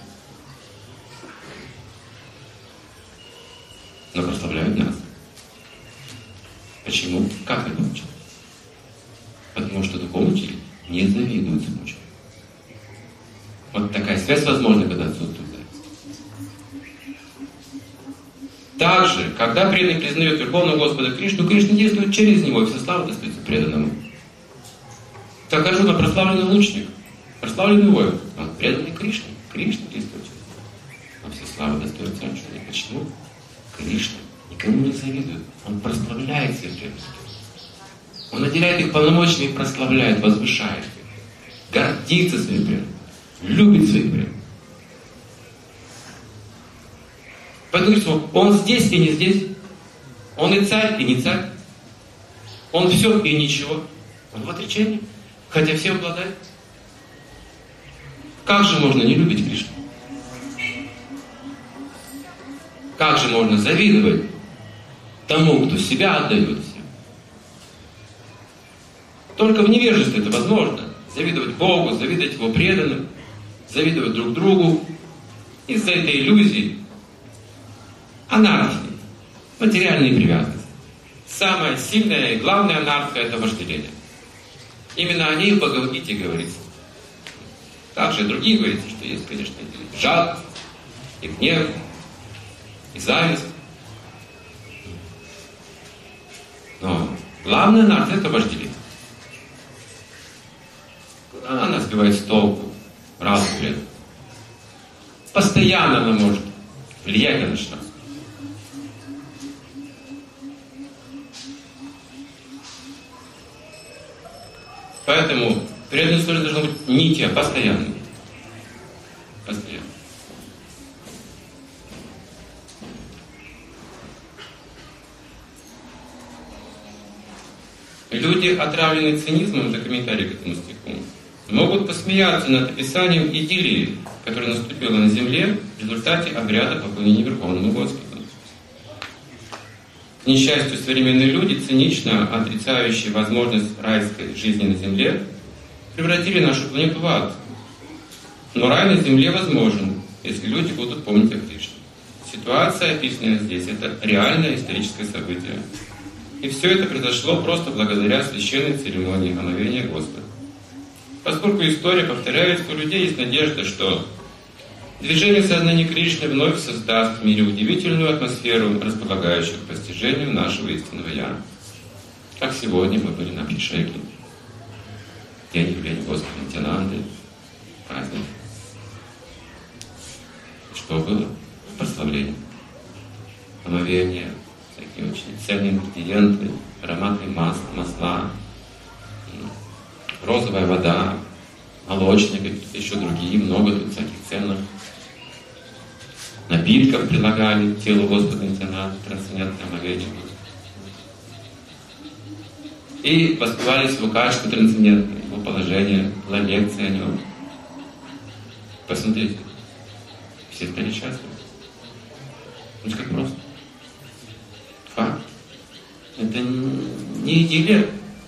Но прославляют нас. Почему? Как это получилось? Потому что духовный учитель не завидует своему ученику. Вот такая связь возможна, когда отсутствует зависть. Также, когда преданный признает Верховного Господа Кришну, Кришна действует через него, и вся слава достается преданному. Как Арджуна, прославленный лучник, прославленный воин, он преданный Кришне. Кришна действует через него. А вся слава достается Арджуне. Почему? Кришна никому не завидует. Он прославляет всех преданных. Он наделяет их полномочиями и прославляет, возвышает их. Гордится своим преданным. Любит своих преданных. Поэтому говорится, он здесь и не здесь. Он и царь, и не царь. Он все и ничего. Он в отречении, хотя все обладает. Как же можно не любить Кришну? Как же можно завидовать тому, кто себя отдает всем? Только в невежестве это возможно. Завидовать Богу, завидовать Его преданным, завидовать друг другу. Из-за этой иллюзии анархии, материальные привязанности. Самая сильная и главная анархия — это вожделение. Именно о ней в Бхагавад-гите говорится. Также и другие говорится, что есть, конечно, и жадность, и гнев, и зависть. Но главная анархия — это вожделение. Она сбивает с толку разум преданных. Постоянно она может влиять на наш разум. Поэтому преданность тоже должна быть нитья, постоянной. Постоянно. Люди, отравленные цинизмом, это комментарий к этому стиху, могут посмеяться над описанием идиллии, которая наступила на земле в результате обряда поклонения Верховному Господу. К несчастью, современные люди, цинично отрицающие возможность райской жизни на земле, превратили нашу планету в ад. Но рай на земле возможен, если люди будут помнить о Кришне. Ситуация, описанная здесь, это реальное историческое событие. И все это произошло просто благодаря священной церемонии омовения Господа. Поскольку история повторяется, у людей есть надежда, что движение сознания Кришны вновь создаст в мире удивительную атмосферу, располагающую к постижению нашего истинного Я. Как сегодня мы были на Абхишеке, день явления Господа Нитьянанды, праздник. Что было? Прославление, омовение, такие очень ценные ингредиенты, ароматные масла, масла, розовая вода, молочные, какие-то еще другие, много тут всяких ценных напитков прилагали к телу Господа Нитьянанды, трансцендентное омовение. И воспевали его качество трансцендентное, его положение, была лекция о нем. Посмотрите, все стали счастливы. Ну, как просто. Факт. Это не идиллия.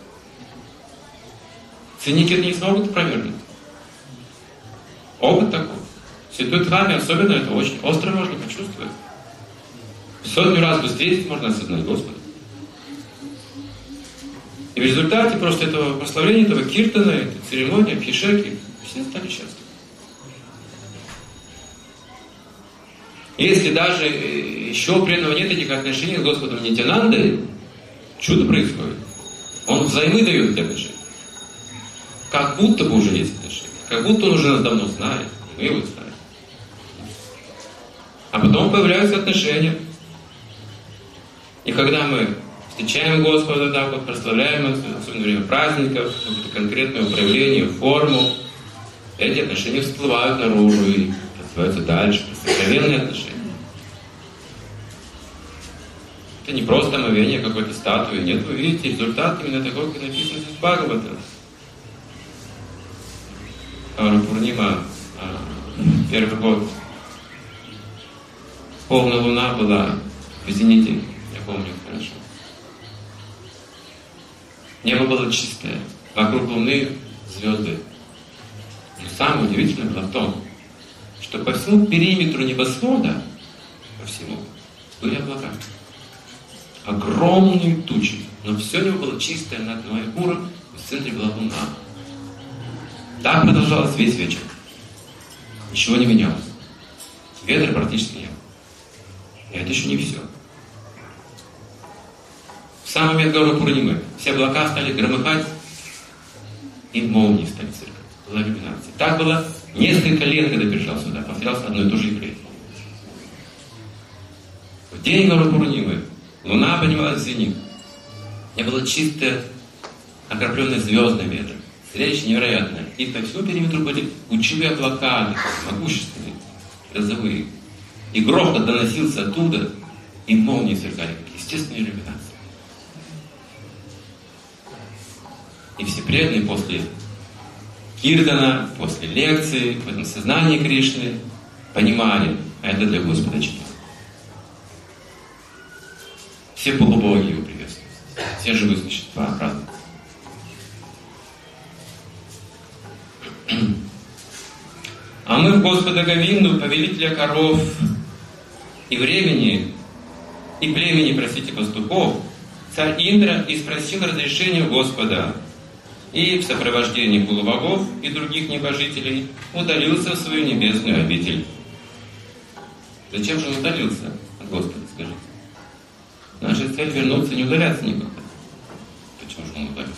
Циники это не смогут опровергнуть. Опыт такой. В Святой Дхарме особенно это очень остро можно почувствовать. В сотню раз быстрее можно осознать Господа. И в результате просто этого прославления, этого киртана, этой церемонии, абхишеки, все стали счастливы. Если даже еще у преданного нет этих отношений с Господом Нитьянандой, чудо происходит. Он взаймы дает эти отношения. Как будто бы уже есть отношения. Как будто он уже нас давно знает. Мы его знаем. А потом появляются отношения. И когда мы встречаем Господа, да, вот, прославляем его, особенно во время праздников, какое-то конкретное проявление, форму, эти отношения всплывают наружу и развиваются дальше. Сокровенные отношения. Это не просто омовение какой-то статуи. Нет, вы видите результат именно такой, как написано здесь в Бхагаватам. Пурнима, первый год. Полная луна была в зените, я помню хорошо. Небо было чистое, вокруг луны звезды. Но самое удивительное было в том, что по всему периметру небосвода, по всему, были облака. Огромные тучи, но все небо было чистое на одной уровне, в центре была луна. Так продолжалось весь вечер. Ничего не менялось. Ветра практически не было. И это еще не все. В самый момент Гаура Пурнимы все облака стали громыхать, и молнии стали сверкать. Была иллюминация. Так было несколько лет, когда приезжал сюда. Повторялся одно и то же явление. В день Гаура Пурнимы луна поднималась в зенит. Не было чистое, окропленное звездным ветром. Зрелище невероятное. И по всему периметру были кучевые облака, могущественные, грозовые. И грохот доносился оттуда, и молнии сверкали, как естественные иллюминации. И все преданные после киртана, после лекции, в этом сознании Кришны понимали, а это для Господа читали. Все полубоги его приветствуют, все живые существа радуются. А мы в Господа Говинду, повелителя коров и времени, и племени, простите, пастухов, царь Индра и спросил разрешения у Господа, и в сопровождении полубогов и других небожителей удалился в свою небесную обитель. Зачем же он удалился от Господа, скажите? Наша цель вернуться, не удаляться никуда. Почему же он удалился?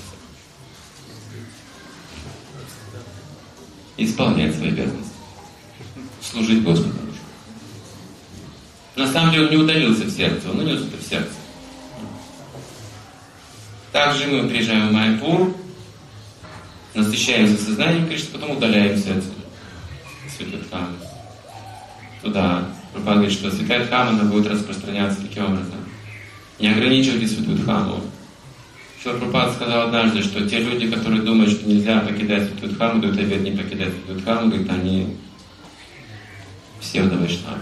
Исполнять свои обязанности. Служить Господу. На самом деле он не удалился в сердце, он унес это в сердце. Также мы приезжаем в Майяпур, насыщаемся сознанием Кришны, потом удаляемся отсюда. Святой Дхамма. Туда. Прабхупада говорит, что Святая Дхамма, она будет распространяться таким образом. Не ограничивайте Святую Дхамму. Шрила Прабхупада сказал однажды, что те люди, которые думают, что нельзя покидать Святую Дхамму, дают обет не покидать Святую Дхамму, говорит, они псевдовайшнавы.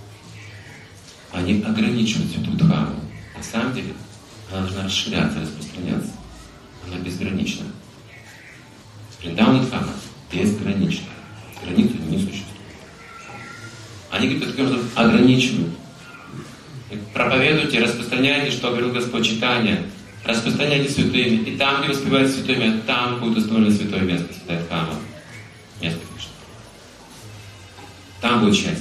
Они ограничивают Святую Дхамму. На самом деле, она должна расширяться, распространяться. Она безгранична. Вриндавана Дхамма безгранична. Границы не существует. Они, говорят, таким образом ограничивают. Проповедуйте, распространяйте, что говорил Господь Чайтанья. Распространяйте святое имя. И там, где воспевается святое имя, там будет установлено святое место, Святая Дхамма. Место Кришны. Там будет счастье.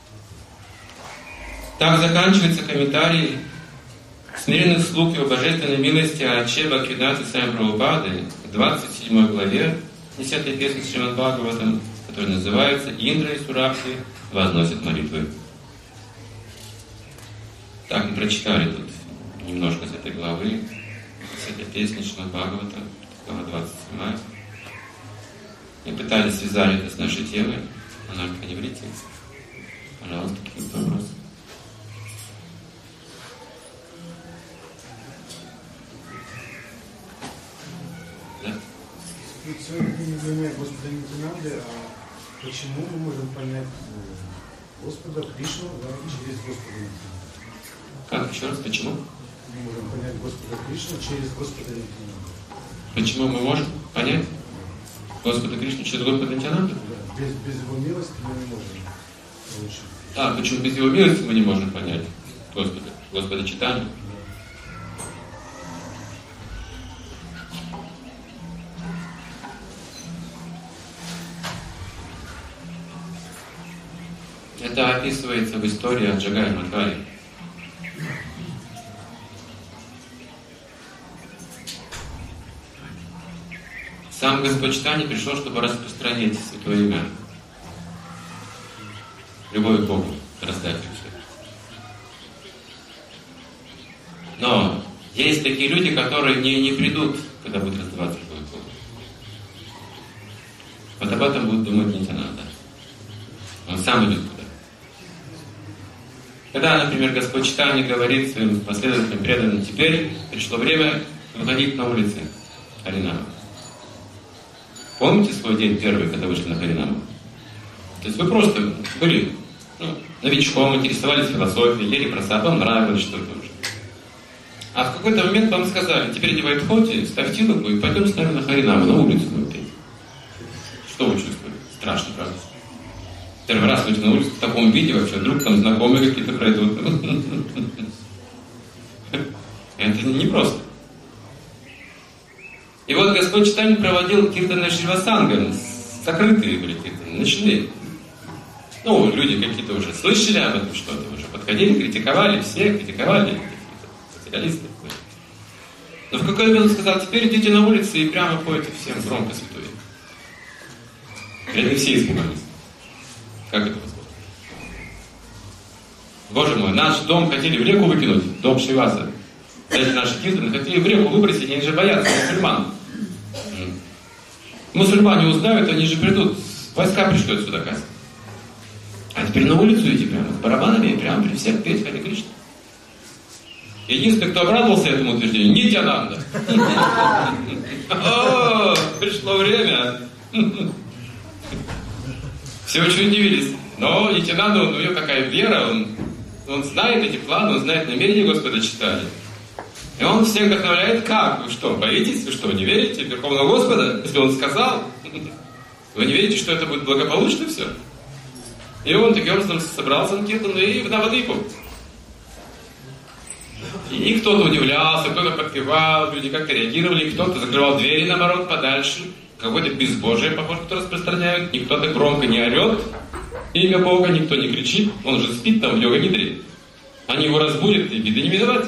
Так заканчивается комментарий смиренных слуг его божественной милости Аче Бхактивинода Свами Прабхупады в двадцать седьмой главе десятой песни Шримад Бхагаватам, которая называется «Индра и Суракши возносят молитвы». Так, мы прочитали тут немножко с этой главы, с этой песни Шримад Бхагаватам, глава двадцать седьмая. Мы пытались связать это с нашей темой, но только не врите. Пожалуйста, какие-то вопросы. Сегодня мы занимаем Господа Нитянанды, а почему мы можем понять Господа Кришну, да, через Господа Нитянанды? Как? Еще раз, почему? Мы можем понять Господа Кришну через Господа Нитянанды. Почему мы можем понять Господа Кришну через Господа Нитянанду? Да, без, без Его милости мы не можем получить. А, почему без Его милости мы не можем понять Господа, Господа Чайтанью? Это описывается в истории о Джагай Мадхари. Сам Господь Чайтанья пришел, чтобы распространить святое имя. Любовь к Богу, раздать все. Но есть такие люди, которые не, не придут, когда будет раздаваться любовь к Богу. Вот об этом будет думать Нитянанда. Он сам идет туда. Когда, например, Господь Чайтанья говорит своим последователям, преданным, теперь пришло время выходить на улицы Харинама. Помните свой день первый, когда вышли на Харинаму? То есть вы просто были ну, новичком, интересовались философией, ели просад, вам нравилось что-то уже. А в какой-то момент вам сказали, теперь одевай тхоти, ставь тилоку и пойдем с нами на Харинаму, на улицу будем петь. Что вы чувствуете? Страшно, правда? Первый раз выйти на улицу в таком виде вообще, вдруг там знакомые какие-то пройдут. Это непросто. И вот Господь Чайтанья проводил киртаны Шривасангам, закрытые были киртаны, ночные. Ну, люди какие-то уже слышали об этом что-то, уже подходили, критиковали, все критиковали, специалисты. Но в какой момент он сказал, теперь идите на улицы и прямо пойте всем громко святое. Они все испугались. Как это возможно? Боже мой, наш дом хотели в реку выкинуть, дом Шриваса. Эти наши киртаны хотели в реку выбросить, они же боятся мусульман. Мусульмане узнают, они же придут, войска пришлют сюда, кажется. А теперь на улицу идти прямо с барабанами и прямо при всех петь Харе Кришна. Единственный, кто обрадовался этому утверждению, Нитьянанда. О, пришло время. Все очень удивились. Но Нитьянанда, у него какая вера, он, он знает эти планы, он знает намерения Господа читания. И он всех вдохновляет, как? Вы что, боитесь? Вы что, не верите в Верховного Господа? Если он сказал, вы не верите, что это будет благополучно все? И он таким образом собрался на Киртан и в Навадвипу. И кто-то удивлялся, кто-то подпевал, люди как-то реагировали, кто-то закрывал двери, наоборот, подальше. Какое-то безбожие, похоже, кто распространяют. Никто так громко не орет имя Бога, никто не кричит. Он же спит там в йога-нидре. Они его разбудят, и беды не миновать.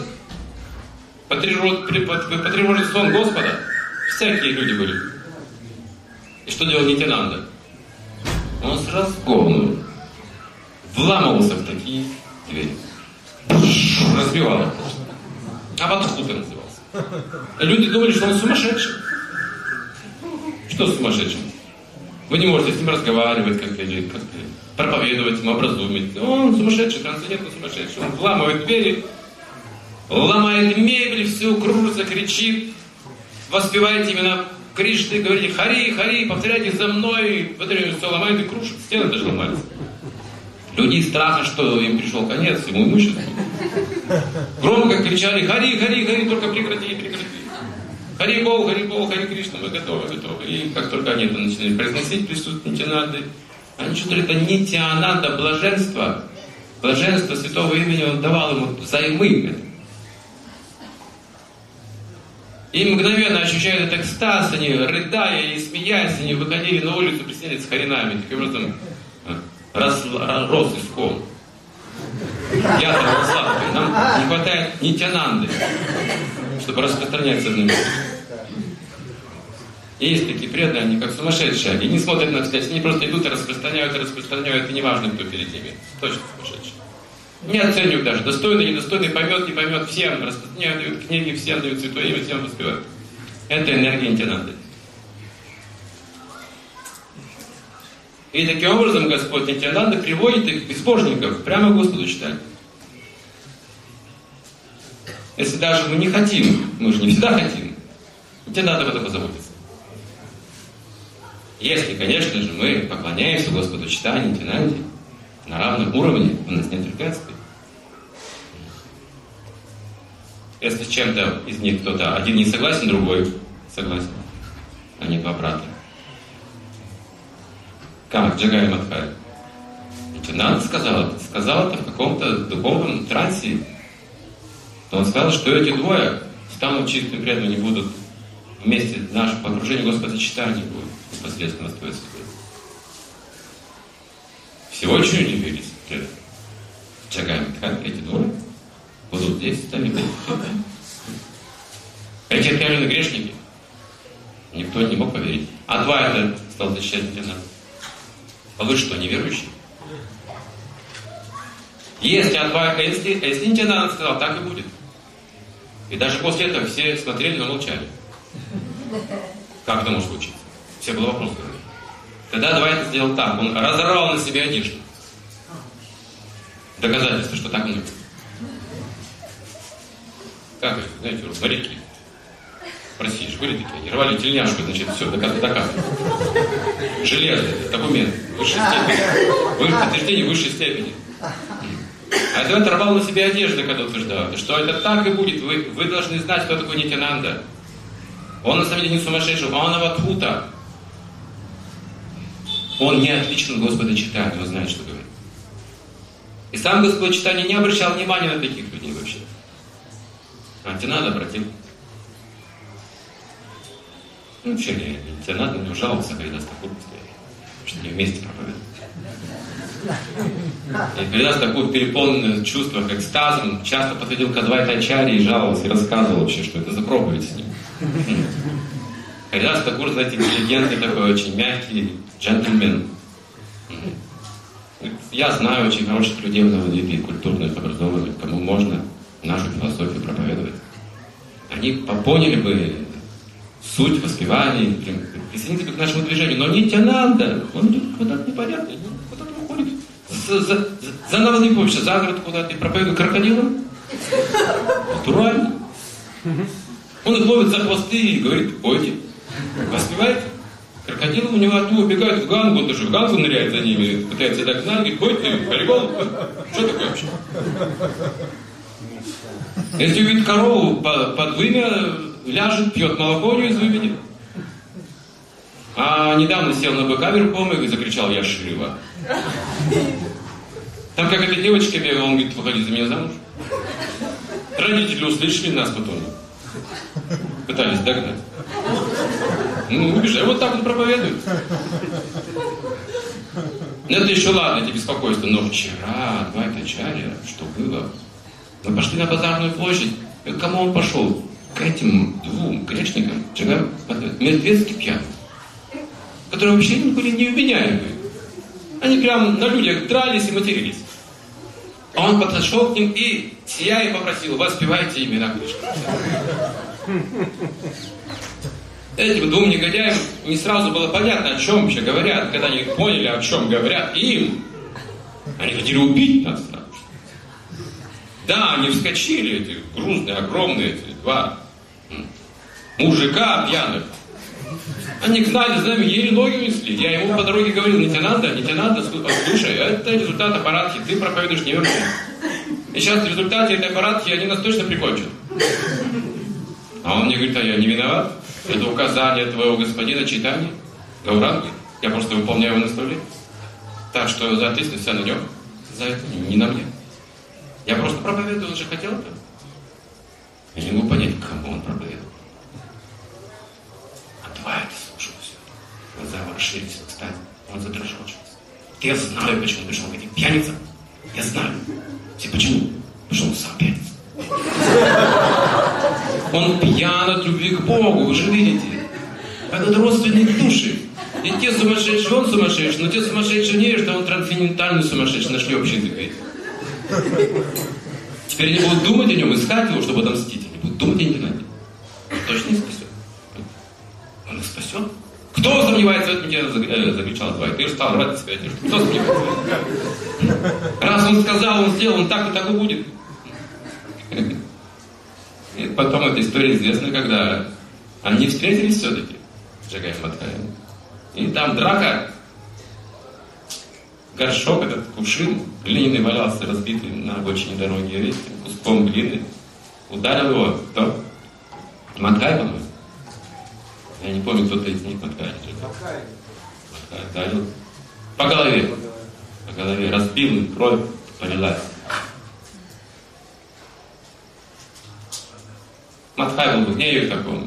Потревожит сон Господа. Всякие люди были. И что делал Нитьянанда? Он с разгону вламывался в такие двери. Разбивал их. Аватхута назывался. Люди думали, что он сумасшедший. Что сумасшедший? Вы не можете с ним разговаривать как-то или как-то проповедовать ему, образумить. Он сумасшедший, трансцендентный сумасшедший. Он вламывает двери, ломает мебель, все кружится, кричит. Воспевает именно Кришны, говорите Хари, Хари, повторяйте за мной. В это время все ломает и крушит, стены даже ломаются. Люди из страха, что им пришел конец, ему имуществу. Громко кричали Хари, Хари, Хари, только прекрати, прекрати. Хари Бог, Хари Бог, Хари Кришна, мы готовы, готовы. И как только они это начали произносить, присутствие Нитьянанды, они чувствовали, это Нитьянанда, блаженство. Блаженство святого имени он давал ему взаймы. И мгновенно ощущая этот экстаз, они, рыдая и смеясь, они выходили на улицу, приснялись с харинами. Таким образом, рос, рос искон. Я-то росла, нам не хватает Нитьянанды, чтобы распространять сознание. И есть такие преданные, они как сумасшедшие, они не смотрят на связь, они просто идут и распространяют, и распространяют, и неважно, кто перед ними. Точно сумасшедшие. Не оценивают даже, достойный, недостойный, поймет, не поймет, всем распространяют, дают книги, всем дают святое имя, всем воспевают. Это энергия Нитьянанды. И таким образом Господь Нитьянанда приводит их, безбожников, прямо к Господу читать. Если даже мы не хотим, мы же не всегда хотим, Нитьянанда об этом позаботится. Если, конечно же, мы поклоняемся Господу читанию Нитьянанде на равном уровне, у нас нет препятствий. Если с чем-то из них кто-то один не согласен, другой согласен. Они два брата. Как Джагай Мадхари? Нитьянанда сказал это. Сказал это в каком-то духовном трансе. То он сказал, что эти двое станут чистыми преданными, будут вместе наше погружение Господа читания будет непосредственно в Твое святое. Все очень удивились. Джагай Мадхари, эти двое будут здесь стали быть. Эти откровенные грешники. Никто не мог поверить. А два это стал защищать Нитьянанда. А вы что, неверующие? Если Адвайта, если, если Нитьянанда сказал, так и будет. И даже после этого все смотрели, но молчали. Как это может случиться? Все было вопрос говорили. Тогда Адвайта сделал так, он разорвал на себе одежду. Доказательство, что так и будет. Как это, знаете, моряки. В России же были такие, они рвали тельняшку, значит, все, доказывают. Железо, документ, высшей степени. Вы, подтверждение высшей степени. А это оторвал на себе одежду, когда утверждал, что это так и будет. Вы, вы должны знать, кто такой Нитьянанда. Он на самом деле не сумасшедший, а он аватхута. Он не отличен от Господа читания, он знает, что говорит. И сам Господь читания не обращал внимания на таких людей вообще. А Нитьянанда обратил. Ну, вообще, Нитьянанда на него жаловался, когда Хридас Такур постоянно. Потому что они вместе проповедуют. И Хридас Такур, переполненный в чувствах, экстазом, часто подходил к Адвайта Ачарье и жаловался, и рассказывал вообще, что это за проповедь с ним. Хридас Такур, знаете, интеллигентный такой, очень мягкий, джентльмен. Я знаю очень хороших людей в Навадвипе, культурных, образованных, кому можно нашу философию проповедовать. Они поняли бы суть воспевания, присоединиться к нашему движению. Но Нитьянанда, он куда-то непонятный, куда-то уходит за, за, за народной помощью, за город куда-то и проповедует крокодилам? Натурально. Он их ловит за хвосты и говорит, пойте, поспевайте. Крокодилы у него от него убегают в гангу, он даже в гангу ныряет за ними, пытается догнать, говорит, пойте, полигон. Что такое вообще? Если увидит корову под вымя, ляжет, пьет молоко у нее из вымени. А недавно сел на быка верхом и закричал, я Шива. Там какая-то девочка бегала, он говорит, выходи за меня замуж. Родители услышали нас потом. Пытались догнать. Ну, убежали. Вот так он проповедует. Это еще ладно, эти беспокойства. Но вчера, два этажа, что было? Мы пошли на базарную площадь. И к кому он пошел? К этим двум грешникам, мертвецки пьяным, которые вообще никуда не вменяемые. Они прям на людях дрались и матерились. А он подошел к ним и, сияя, попросил, воспевайте имена Кришны. Этим двум негодяям не сразу было понятно, о чем вообще говорят. Когда они поняли, о чем говорят им, они хотели убить нас сразу. Да, они вскочили, эти грузные, огромные, эти два мужика пьяных. Они гнали за нами, еле ноги унесли. Я ему по дороге говорил, не тебе надо, не тебе надо, слушай, это результат аппаратки, ты проповедуешь неверно. И сейчас в результате этой аппаратки они нас точно прикончат. А он мне говорит, а я не виноват. Это указание твоего господина Чайтаньи, Гауранги. Я просто выполняю его наставление. Так что за ответственность вся на нем. За это не на мне. Я просто проповедую, он же хотел это. Я не могу понять, кому он проповедует. А два это слушал все. Глаза его расширились, кстати. Он задрожал сейчас. Я знаю, почему пришел к этим пьяницам. Я знаю. Все почему? Потому что он сам пьяница. Он пьян от любви к Богу, вы же видите. Это родственные души. И те сумасшедшие, он сумасшедший, но те сумасшедшие не верят, что он трансцендентальный сумасшедший, нашли общий язык. Теперь они будут думать о нем, искать его, чтобы отомстить. Они будут думать о Нитянанде. Точно не спасет. Он их спасет. Кто сомневается в этом, я закричал Двай. Ты стал рвать себя одежду. Кто сомневается? Раз он сказал, он сделал, он так и так и будет. И потом эта история известна, когда они встретились все-таки с Джагаем Мадхаем. И там драка. Горшок, этот кувшин, глиняный валялся, разбитый на обочине дороги, видите, куском глины. Ударил его кто? Мадхай, по-моему. Я не помню, кто-то из них Мадхай. Мадхай. Ударил. По голове. По голове. Разбил, и кровь полилась. Мадхай был бы гневен такому.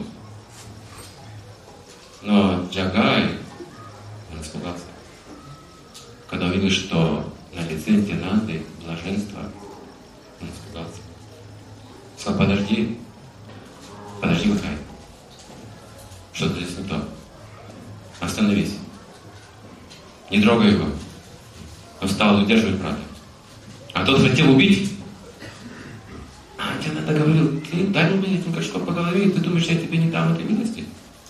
Но Джагай, он испугался. Когда увидел, что на лице Нитянанды блаженство, он испугался. Сказал, подожди, подожди, Мадхай. Что-то здесь не то. Остановись. Не трогай его. Он стал удерживать брата. А тот хотел убить. А Нитянанда говорил, ты дай мне этим горшком по голове, и ты думаешь, я тебе не дам этой милости?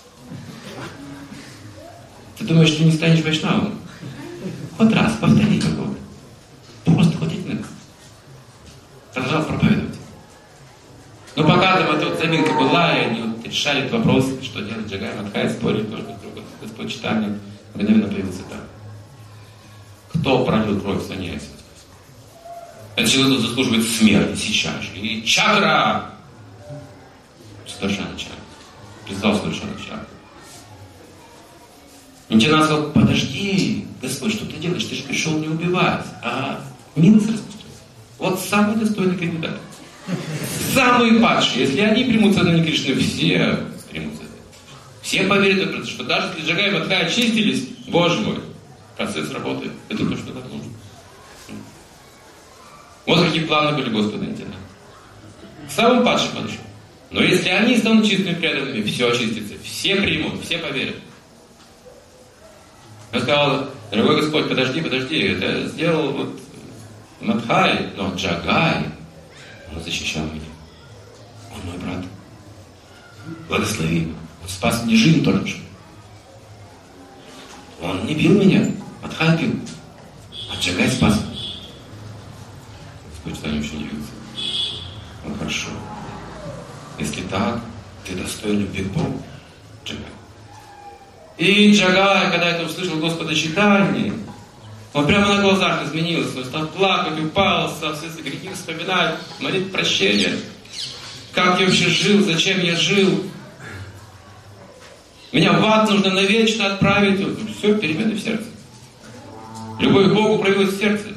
Ты думаешь, ты не станешь вайшнавом? Хоть раз, повтори какого-то. Просто хоть один раз. Продолжал проповедовать. Но пока там эта вот заминка была, и они вот решали этот вопрос, что делать Джагай Мадхай, спорили друг с другом. Господь Чайтанья мгновенно появился там. Кто пролил кровь в саньясе? Этот человек заслуживает смерти сейчас же. И чакра! Совершенно чакра. Призвал совершенно чакру. Нитянанда сказал, подожди, Господь, что ты делаешь? Ты же пришел не убивать, а милость распространять. Вот самый достойный кандидат. Самые падшие. Если они примут сознание Кришны, все примут сознание. Все поверят в это, что даже если Джагай и Мадхай очистились, Боже мой, процесс работает. Это то, что так нужно. Вот какие планы были Господа Нитянанды. Самым падшим подошел. Но если они станут чистыми преданными, все очистится. Все примут, все поверят. Я сказал, дорогой Господь, подожди, подожди, это сделал вот Мадхай, но Джагай, он защищал меня. Он мой брат. Благослови его. Он спас мне жизнь только что. Он не бил меня, Мадхай бил, а Джагай спас меня. Господь еще удивился. Ну хорошо. Если так, ты достоин любви к Богу, Джагай. И Джагай, когда это услышал Господа Чайтаньи, он прямо на глазах изменился, он стал плакать, упал, стал все эти грехи вспоминать, молить прощения. Как я вообще жил, зачем я жил? Меня в ад нужно навечно отправить. Все, перемены в сердце. Любовь к Богу проявилась в сердце.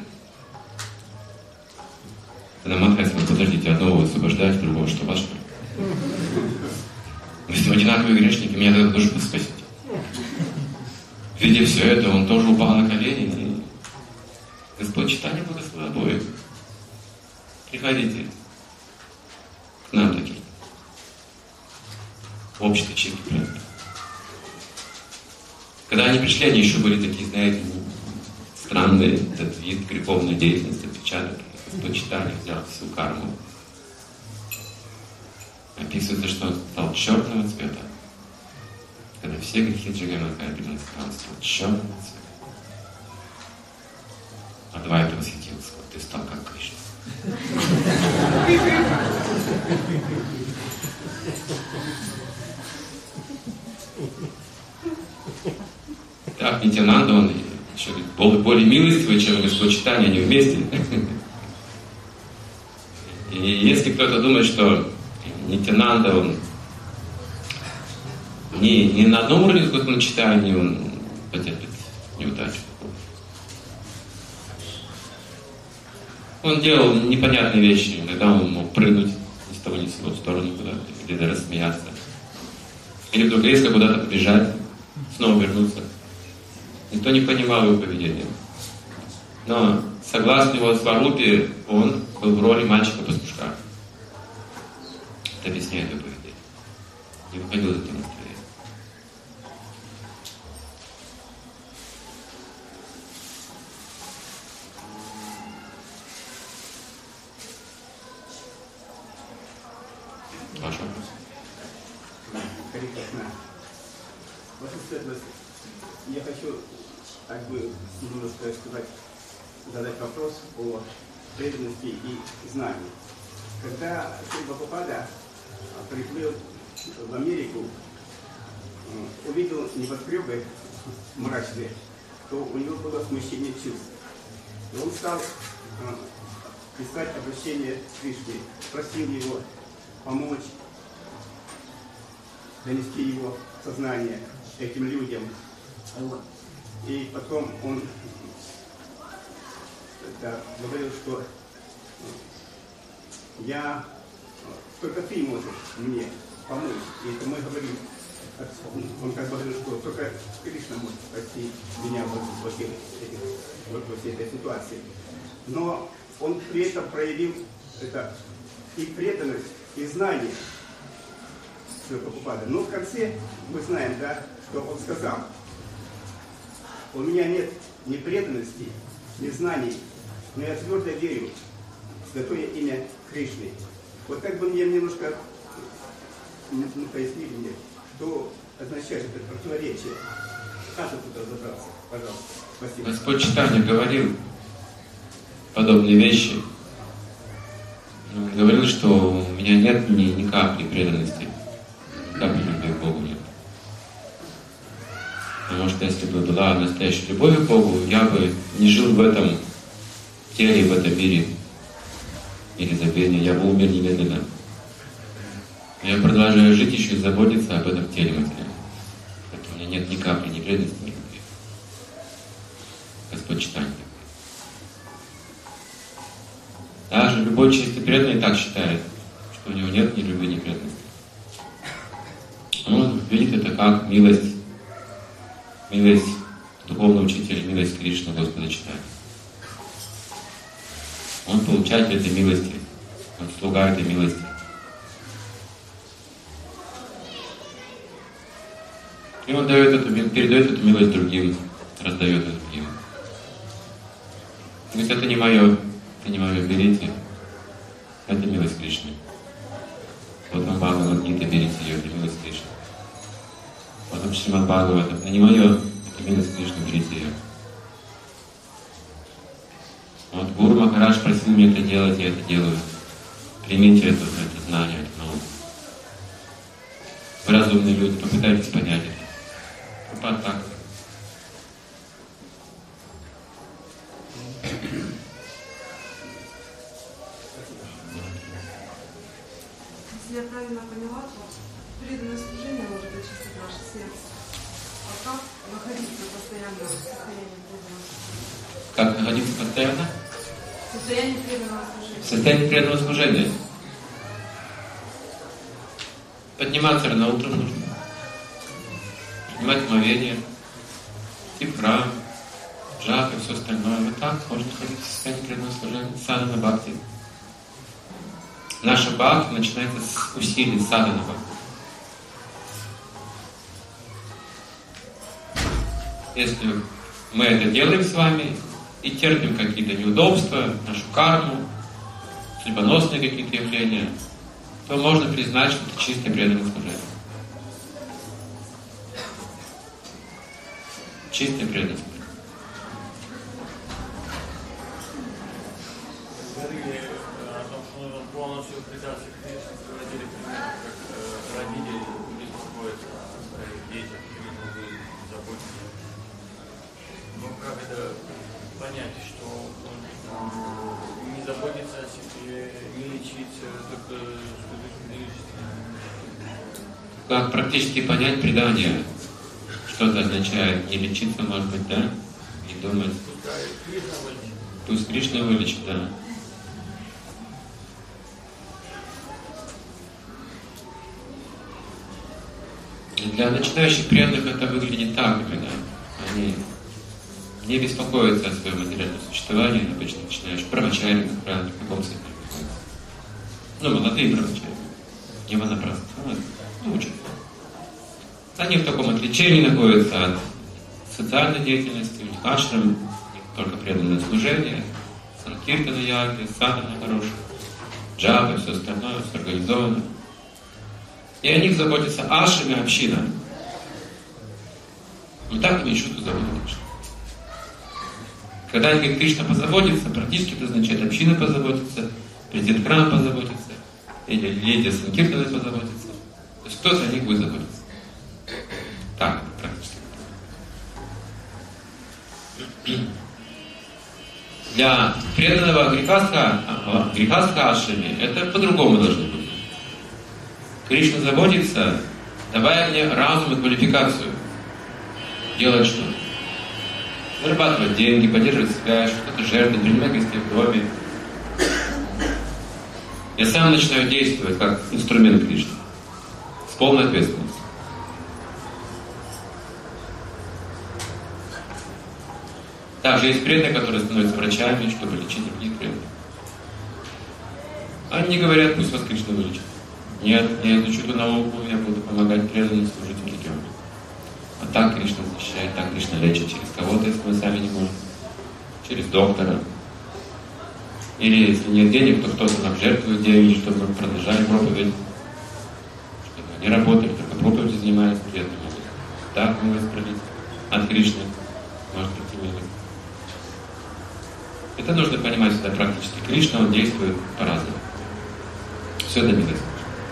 Тогда Мадхарья сказал: подождите, одного вы освобождаете, другого что, вас что ли? Мы с ним одинаковые грешники, меня тогда тоже спасите. Видя все это, он тоже упал на колени. И Господь Чайтанья благословил обоих. Приходите к нам такие. Общество чистых преданных. Когда они пришли, они еще были такие, знаете, странные, этот вид греховной деятельности, отпечаток. Господь Чайтанья взял всю карму. Описывается, что он стал черного цвета. Когда все грехи Джагай Мадхарьи преданных, он стал черного цвета. Адвайта восхитился: ты стал как Кришна. Так, Нитьянанда, он еще более милостивый, чем Господь Чайтанья, они вместе. И если кто-то думает, что Нитьянанда, он не, не на одном уровне с Господом Чайтаньей, он потерпит неудачу. Он делал непонятные вещи. Иногда он мог прыгнуть ни с того ни с сего в сторону куда-то, или даже рассмеяться. Или вдруг резко куда-то побежать, снова вернуться. Никто не понимал его поведения. Но согласно его сварупе, он был в роли мальчика-пастушка. Это объясняет его поведение. Не выходил из этого настроения. Ваш вопрос. Ваша светлость, я хочу как бы немножко сказать, задать вопрос о преданности и знании. Когда Шрила Прабхупада приплыл в Америку, увидел небоскребы мрачные, то у него было смущение чувств. И он стал писать обращение к Кришне, просил его помочь, донести его сознание этим людям. И потом он да, говорил, что я, только ты можешь мне помочь. И это мы говорим, он как бы говорил, что только Кришна может спасти меня вот во всей, вот во всей этой ситуации. Но он при этом проявил это и преданность, и знание Шрила Прабхупады. Но в конце мы знаем, да, что он сказал: у меня нет ни преданности, ни знаний, но я твердо верю в святое имя Кришны. Вот как бы мне немножко ну, пояснили мне, что означает это противоречие. Как тут разобраться? Пожалуйста. Спасибо. Господь Чайтанья говорил подобные вещи. Он говорил, что у меня нет ни, ни капли преданности, ни капли любви к Богу нет. Потому что если бы была настоящая любовь к Богу, я бы не жил в этом теле, в этом мире, мире забвения, я бы умер немедленно. Я продолжаю жить еще и заботиться об этом теле материальном. Поэтому у меня нет ни капли ни преданности, ни любви. Господь Чайтанья. Даже любой чистый преданный так считает, что у него нет ни любви, ни преданности. Он видит это как милость, милость духовного учителя, милость Кришны, Господа Чайтаньи. Он получатель этой милости, он слуга этой милости. И он дает эту, передает эту милость другим, раздает ее другим. То есть это не мое. Это не мое, берите. Это милость Кришны. Вот вам Бхагавад-гита, берите ее, это милость Кришны. Вот вам Шримад Бхагават, это не мое, это милость Кришны, берите ее. Вот Гуру Махарадж просил меня это делать, я это делаю. Примите это, это знание, эту науку. Вы разумные люди, попытайтесь понять это. Прабхупада так. Если я правильно поняла, то преданное служение может очистить наше сердце. А как находиться постоянно в состоянии преданного служения? Как находиться постоянно? В состоянии преданного служения. В состоянии преданного служения. Подниматься рано утром нужно. Принимать омовение, идти в храм, джапы и все остальное. Вот так можно находиться в состоянии преданного служения. Садхана бхакти. Наша бхакти начинается с усилий садхана бхакти. Если мы это делаем с вами и терпим какие-то неудобства, нашу карму, судьбоносные какие-то явления, то можно признать, что это чистое преданное служение. Чистое преданное служение. Говорили о том, что нужно полностью предаться Кришне, приводили пример, как родители беспокоятся о своих детях, вы заботитесь. Но как это понять, что он не заботится о себе, не лечится, только что лишь. Как практически понять предание? Что это означает? Не лечиться, может быть, да? Не думать. Пусть Кришна вылечит, да. Для начинающих преданных это выглядит так именно. Они не беспокоятся о своем материальном существовании, обычно начинающие брамачари, как правило, в каком смысле. Ну, молодые брамачари. Не ванапрасты, ну, учат. Они в таком отличении находятся от социальной деятельности, у них ашрам, у них только преданное служение, санкиртана яги, садхана хорошая, джапа и все остальное, все организовано. И о них заботится ашрам и община. И так они шутку заботят Кришна. Когда они говорят, Кришна позаботится, практически это означает, община позаботится, президент храма позаботится, или леди санкиртаны позаботится. То есть кто-то о них будет заботиться. Так, практически. Для преданного грехастха, грехастха ашраме это по-другому должно быть. Кришна заботится, давая мне разум и квалификацию. Делать что? Зарабатывать деньги, поддерживать связь, что-то жертвовать, принимать гостей в доме. Я сам начинаю действовать как инструмент Кришны. С полной ответственностью. Также есть преданные, которые становятся врачами, чтобы лечить других преданных. Они не говорят, пусть вас Кришна вылечит. Нет, я изучу эту науку, я буду помогать преданным служить в регионе. А так Кришна защищает, так Кришна лечит через кого-то, если мы сами не можем. Через доктора. Или если нет денег, то кто-то нам жертвует деньги, чтобы мы продолжали проповедь. Чтобы они работали, только проповедью занимаются, преданные могут. Так мы воспролить от Кришны. Может прийти милость. Это нужно понимать всегда практически. Кришна, он действует по-разному. Все это милость.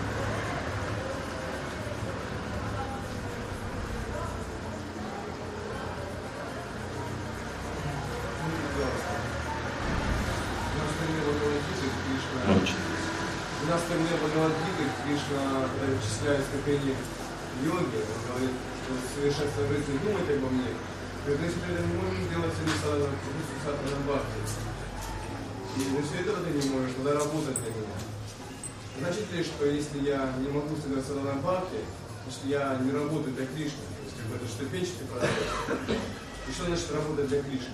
Громче. У нас в примере Бхагавад-гиты Кришна перечисляет ступени йоги, он говорит, что совершать свою жизнь и думать обо мне. Говорит, если ты это не можешь сделать, или садхана бхакти. И если этого ты не можешь, тогда работать для меня. Значит ли, что если я не могу совершать садхана бхакти, значит я не работаю для Кришны? То есть это ступенчатый процесс. И что значит работать для Кришны?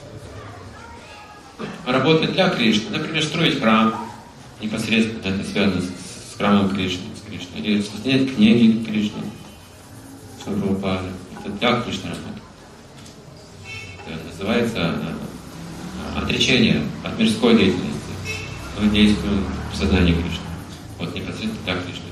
Работать для Кришны, например, строить храм, непосредственно это связано с, с храмом Кришны, с Кришной, или сочинять книги Кришны, Прабхупады. Это для Кришны работа. Это называется отречение от мирской деятельности. Мы действуем в сознании Кришны. Вот непосредственно для Кришны.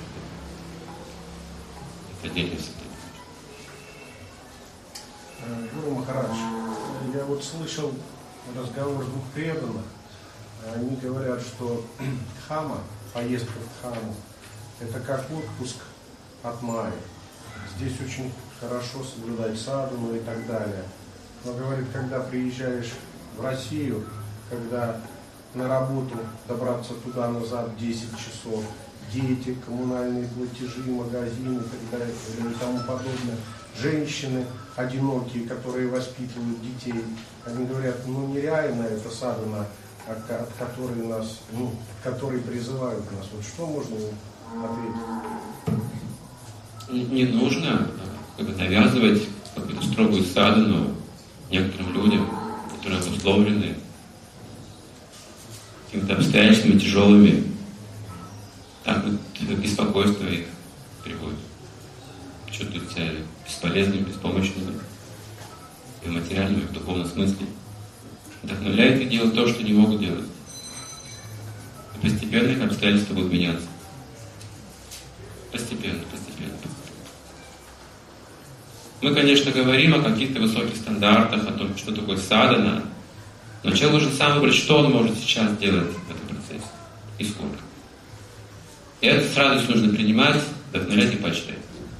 Это деятельность. Гуру Махарадж, я вот слышал разговор двух преданных. Они говорят, что дхамма, поездка в дхамму, это как отпуск от майи. Здесь очень хорошо соблюдать садхану и так далее. Но, говорит, когда приезжаешь в Россию, когда на работу добраться туда-назад десять часов, дети, коммунальные платежи, магазины и так далее и тому подобное, женщины одинокие, которые воспитывают детей, они говорят, ну нереально это садхана, от, от которой нас, ну, которые призывают нас. Вот что можно ответить? Не нужно как бы навязывать какую-то строгую садхану некоторым людям, которые обусловлены какими-то обстоятельствами тяжелыми. Так вот беспокойство их приводит. Чувствуют себя бесполезными, беспомощными и в материальном, и в духовном смысле. Вдохновляет их делать то, что не могут делать. И постепенно их обстоятельства будут меняться. Постепенно, постепенно. Мы, конечно, говорим о каких-то высоких стандартах, о том, что такое садхана, но человек должен сам выбрать, что он может сейчас делать в этом процессе и сколько. И это с радостью нужно принимать, вдохновлять и поощрять.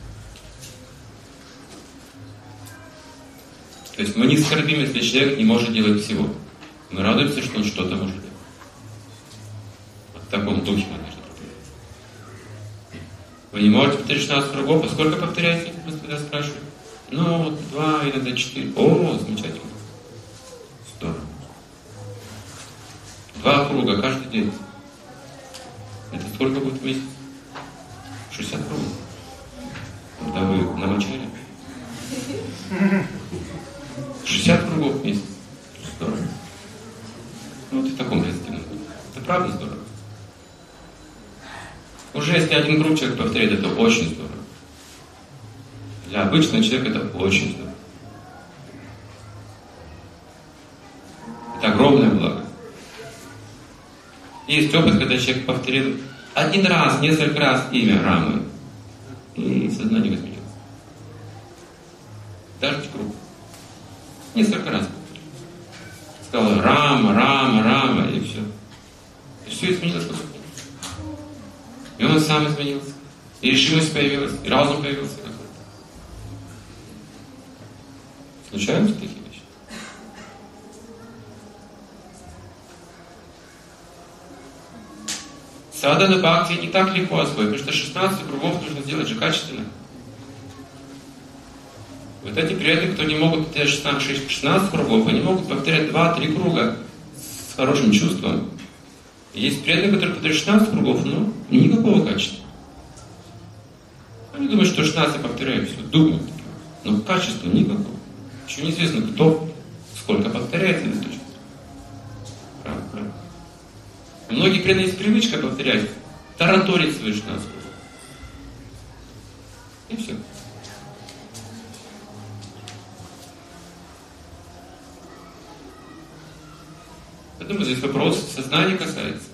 То есть мы не скорбим, если человек не может делать всего. Мы радуемся, что он что-то может делать. Вот в таком духе мы должны повторять. Вы не можете повторить шестнадцать кругов, а сколько повторяете? Мы всегда спрашиваем. Ну, вот два, иногда четыре. О, замечательно. Здорово. Два круга каждый день. Это сколько будет в месяц? шестьдесят кругов. Когда вы намочали. шестьдесят кругов в месяц. Здорово. Ну, вот в таком результате. Это правда здорово. Уже если один круг человек повторяет, это очень здорово. Для обычного человека это очень здорово. Это огромное благо. Есть опыт, когда человек повторил один раз, несколько раз имя Рамы, и сознание изменилось. Даже круг. Несколько раз повторил. Сказал Рама, Рама, Рама, и все. И все изменилось. И он сам изменился. И решимость появилась, и разум появился. Случаются такие вещи? Садхана бхакти не так легко освоить, потому что шестнадцать кругов нужно сделать же качественно. Вот эти преданные, кто не могут повторять шестнадцать, шестнадцать кругов, они могут повторять два-три круга с хорошим чувством. И есть преданные, которые повторяют шестнадцать кругов, но никакого качества. Они думают, что шестнадцать повторяют, все, думают. Но качества никакого. Еще неизвестно, кто, сколько повторяет или точно. Правда, правда. Многие преданные есть привычка повторять, тараторить свои шестнадцать кругов. И все. Я думаю, здесь вопрос сознания касается.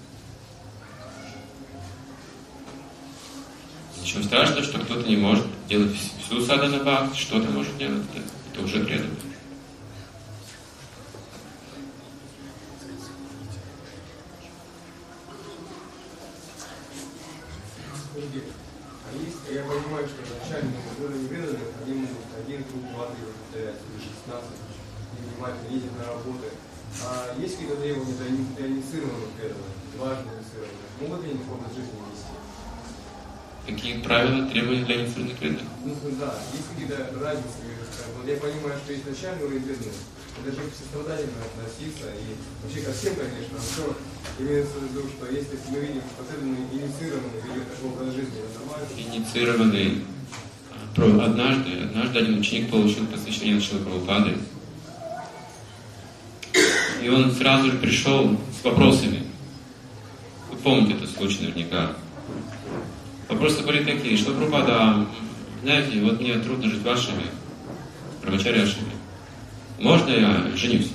Ничего страшного, что кто-то не может делать всю садхану бхакти, что-то может делать. Это уже преданно. А есть, я понимаю, что изначально на уровне преданных они могут один круг воды повторять, или шестнадцать, внимательно ездить на работу. А есть какие-то требования для инициированных преданных, важные инициированных? Могут ли они форму жизни вести? Какие правила, требования для инициированных преданных? Ну да, есть какие-то разницы. Вот я понимаю, что изначально уровень преданных, это же к состраданию относиться, и вообще ко всем, конечно, но все имеется в виду, что если мы видим, что преданный инициированный ведет такого образа жизни, это нормально? Инициированный. Однажды, однажды один ученик получил посвящение от Шрилы Прабхупады. И он сразу же пришел с вопросами. Вы помните этот случай наверняка. Вопросы были такие, что Прабхупада, знаете, вот мне трудно жить вашими брамачарьяшами. Можно я женюсь?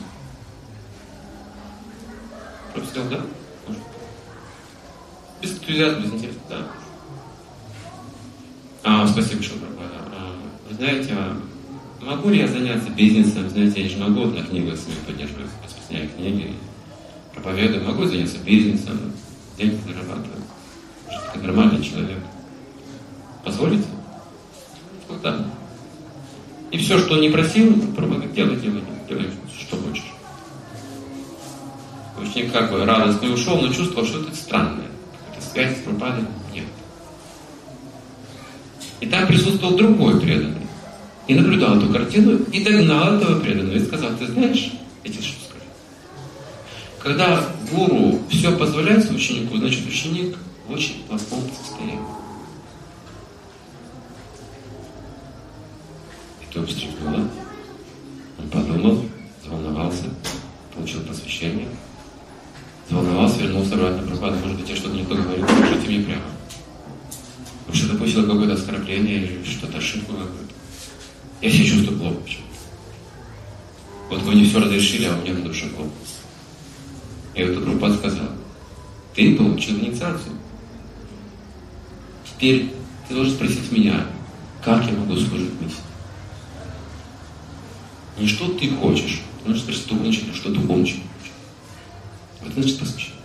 Прабхупада сказал, да, можно. Без энтузиазма, без интереса, да. А, спасибо, что Прабхупада. А, вы знаете, Могу ли я заняться бизнесом? Знаете, я же могу на книгах своих поддерживать, распространяю книги, проповедую. Могу заняться бизнесом, деньги зарабатывать. Как нормальный человек. Позволите? Вот так. И все, что он не просил, пробуй, делай, делай, делай, что хочешь. Очень как бы радостно ушел, но чувствовал, что это странное. Какая-то связь с Прабхупадой нет. И там присутствовал другой преданный. И наблюдал эту картину, и догнал этого преданного, и сказал: ты знаешь, я тебе что скажу. Когда гуру все позволяет ученику, значит ученик в очень плохом состоянии. И то встряхнуло. Он подумал, заволновался, получил посвящение. Заволновался, вернулся обратно. Прабхупада, может быть, я что-то не то говорю, скажите мне прямо. Вы что-то допустил какое-то оскорбление или что-то, ошибку какую-то. Я себя чувствую плохо почему-то. Вот вы не все разрешили, а у меня на душе плохо. И вот Прабхупада сказал: ты получил инициацию. Теперь ты должен спросить меня, как я могу служить миссии. Не что ты хочешь, ты должен спросить духовного учителя, что духовный учитель хочет. Вот это значит посвящение.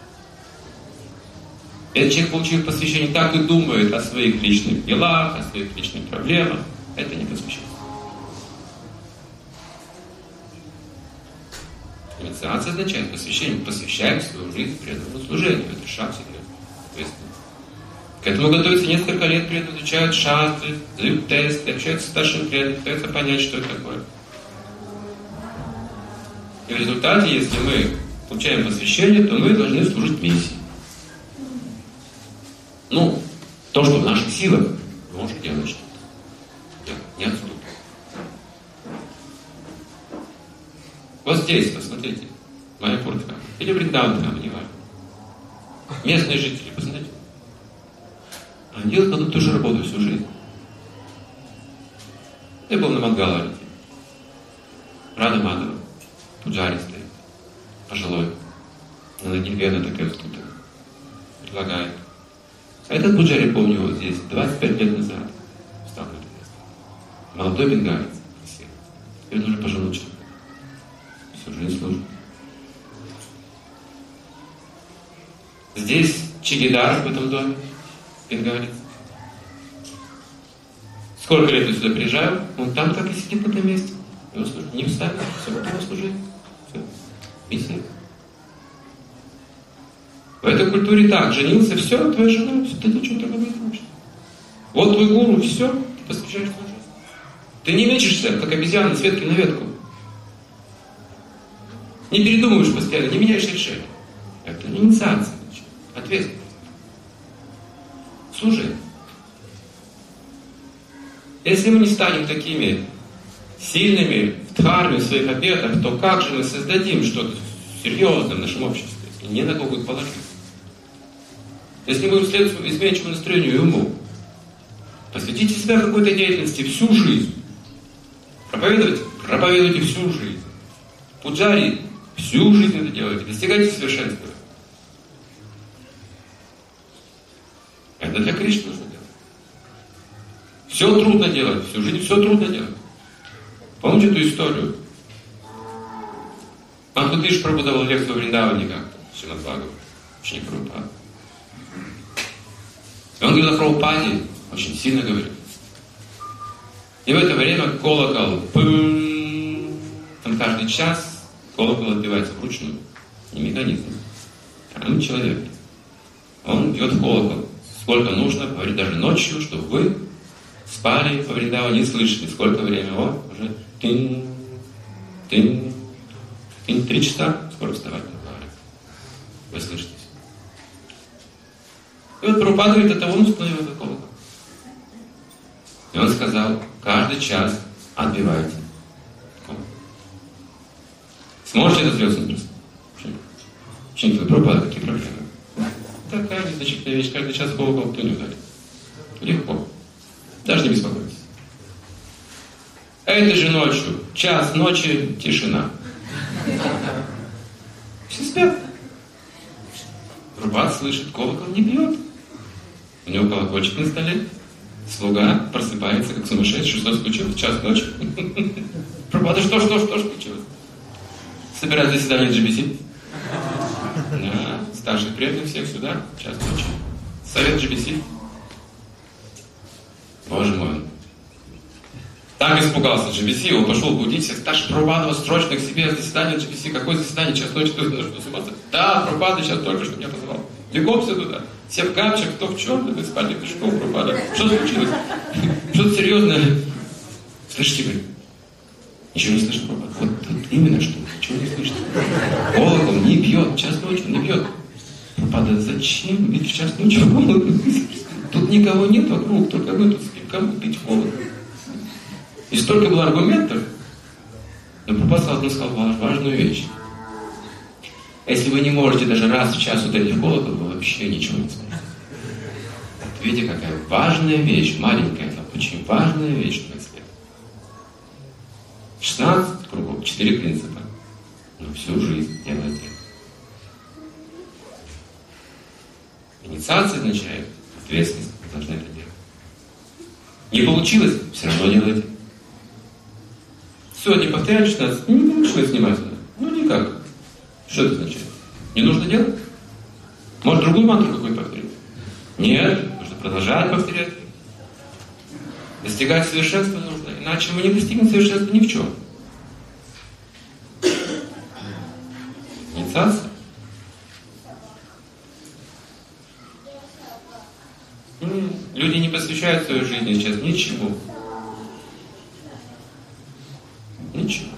Этот человек, получив посвящение, так и думает о своих личных делах, о своих личных проблемах. Это не посвящение. Инициация означает посвящение. Посвящаем свою жизнь преданному служению. Это шаг секрет. К этому готовятся несколько лет, преданно изучают шастры, сдают тесты, общаются с старшим преданным, пытаются понять, что это такое. И в результате, если мы получаем посвящение, то мы должны служить миссии. Ну, то, что в наших силах, мы можем делать что-то. Не отступим. Вот здесь, посмотрите, моя куртка. Или Вриндаван, не важно. Местные жители, посмотрите. Они делают одну и ту же работу всю жизнь. Я был на Мангаларе. Рада Мадова. Пуджари стоит. Пожилой. На ноге вена такая вступит. Предлагает. А этот Пуджари, помню, вот здесь, двадцать пять лет назад встал на это место. Молодой бенгалец. Красивый. Теперь он уже пожилой человек. Всю жизнь служит. Здесь Чигидар в этом доме. Бенгалец. Сколько лет я сюда приезжаю, он там так и сидит на этом месте. Его служит. Не встать. Все, его служит. Все. Миссия. В этой культуре так, женился, все, твоя жена, все, ты ничего другого не можешь. Вот твой гуру, все, ты посвящаешь твою жизнь. Ты не мечешься, как обезьяна, с ветки на ветку. Не передумываешь постоянно, не меняешь решение. Это не инициация, ответственность. Служи. Если мы не станем такими сильными в дхарме, в своих обетах, то как же мы создадим что-то серьезное в нашем обществе, если не на кого будет положиться? Если мы следуем изменчивому настроению и уму, посвятите себя какой-то деятельности всю жизнь. Проповедовать, проповедуйте всю жизнь. Пуджари, всю жизнь это делайте, достигайте совершенства. Это для Кришны нужно делать. Все трудно делать, всю жизнь все трудно делать. Помните эту историю? Махатмадиш Прабху давал лекцию в Вриндаване как-то, Шримад Бхагават, ученик Прабхупады. И он говорил о Прабхупаде, очень сильно говорил. И в это время колокол, пым, там каждый час колокол отбивается вручную, не механизм. Там человек. Он бьет в колокол. Сколько нужно, говорит даже ночью, чтобы вы спали во Вриндаване, не слышали, сколько времени. О, уже тын, тын, тын, три часа, скоро вставать не говорит. Вы слышите. И вот Прабхупада говорит, это он установил этот колокол. И он сказал, каждый час отбивайте колокол. Сможете это сделать? Почему-то Прабхупада, какие проблемы? Такая незначительная вещь, каждый час колокол кто не ударит. Легко. Даже не беспокойтесь. Этой же ночью, час ночи, тишина. Все спят. Прабхупада слышит, колокол не бьет. У него колокольчик на столе. Слуга просыпается, как сумасшедший, что случилось? Час ночи. Прабхупада, что, что, что случилось? Собирать заседание джи би си. Да, старших преданных всех сюда, час ночи. Совет джи би си. Боже мой. Так испугался джи би си, он пошел будить всех. Старший Прабхупада, срочно к себе заседание джи би си. Какое заседание? Час ночи, ты знаешь, что с ума? Да, Прабхупада сейчас только что меня позвал. Бегом все туда. Все в гамчах, кто в черном, и спали пешком, Прабхупада. Что случилось? Что-то серьезное. Слышите, говорит? Ничего не слышно, Прабхупада. Вот, вот именно что, ничего не слышно. Колокол не бьет, час ночи не бьет. Прабхупада, зачем бить в час ночи в колокол? Тут никого нет вокруг, только мы тут спим. Кому бить в колокол? И столько было аргументов, но Прабхупада сказал важную вещь. Если вы не можете даже раз в час ударить в колокол, вы вообще ничего не сможете. Вот видите, какая важная вещь, маленькая, но очень важная вещь на свете. шестнадцать кругов, четыре принципа. Но всю жизнь делайте. Инициация означает ответственность, вы должны это делать. Не получилось, все равно делайте. Сегодня повторяю шестнадцать, не получилось внимательно. Ну никак. Что это значит? Не нужно делать? Может, другую мантру какую-нибудь повторить? Нет, нужно продолжать повторять. Достигать совершенства нужно, иначе мы не достигнем совершенства ни в чем. Инициация. Люди не посвящают свою жизнь сейчас ничему. Ничего.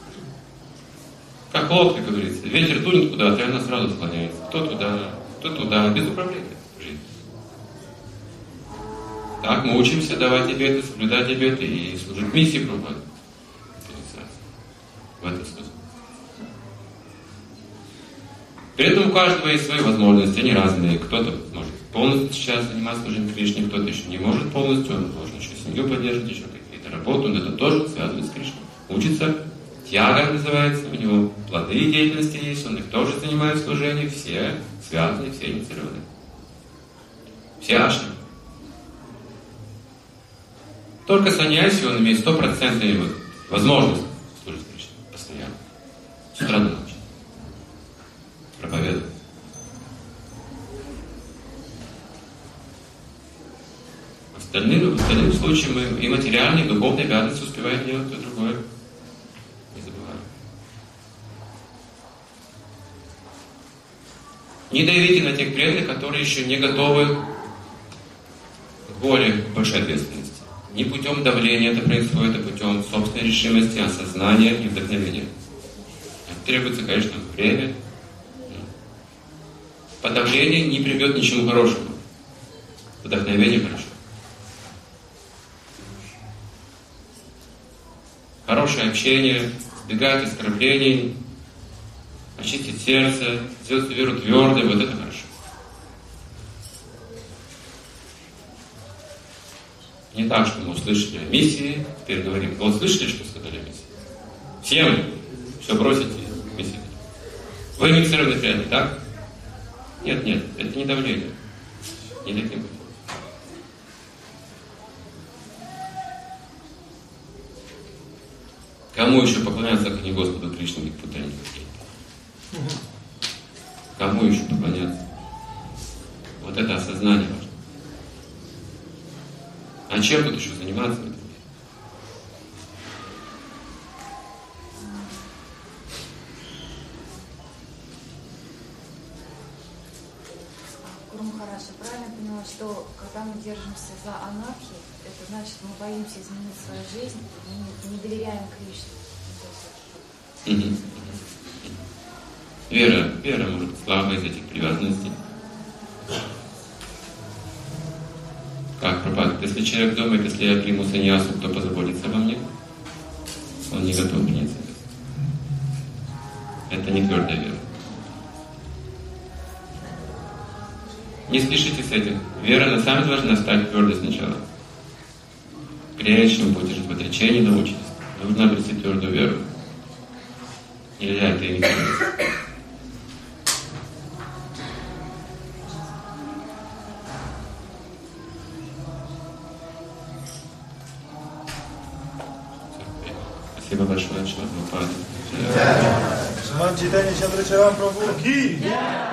Как лодка, говорится. Ветер дунет куда-то, и она сразу склоняется. Кто туда, кто туда, без управления жизнь. Так мы учимся давать обеты, соблюдать обеты и служить миссии Прабхупады. В этом смысле. При этом у каждого есть свои возможности, они разные. Кто-то может полностью сейчас заниматься служением Кришне, кто-то еще не может полностью, он должен еще семью поддерживать, еще какие-то работы, он это тоже связывает с Кришной. Учится. Тяга называется, у него плоды деятельности есть, он их тоже занимает в служении, все связаны, все инициированы. Все ашры. Только саньяси, он имеет стопроцентную возможность служить Кришне постоянно. С утра до ночи. Проповедовать. В остальном, в остальном случае мы и материальные, и духовные обязанности успеваем делать то и другое. Не забываем. Не давите на тех преданных, которые еще не готовы к более большой ответственности. Не путем давления это происходит, а путем собственной решимости, осознания и вдохновения. Это требуется, конечно, время. Подавление не приведет ни к чему хорошему. Вдохновение хорошо. Хорошее общение, избегать оскорблений, очистить сердце, сделать веру твердой, вот это хорошо. Не так, что мы услышали о миссии, теперь говорим, вы услышали, что сказали о миссии? Всем все бросите в миссию. Вы инициированный преданный, так? Нет, нет, это не давление. Не таким путем. Кому еще поклоняться, как не Господу Кришне, как Путане? Кому еще поклоняться? Вот это осознание важно. А чем тут еще заниматься? Гуру Махарадж, я правильно поняла, что когда мы держимся за анархию, это значит, мы боимся изменить свою жизнь, мы не доверяем Кришне. Угу. Вера, вера может быть слабая из этих привязанностей. Как Прабхупада, если человек думает, если я приму саньясу, кто позаботится обо мне? Он не готов принять саньясу. Это не твердая вера. Не спешите с этим. Вера на самом деле должна стать твердой сначала. Прежде чем будете жить в отречении, научитесь. Нужно обрести твердую веру. Нельзя это имитировать. Спасибо большое, Шрила Прабхупада. Шримад Чайтанья Чандрачарам Прабху ки!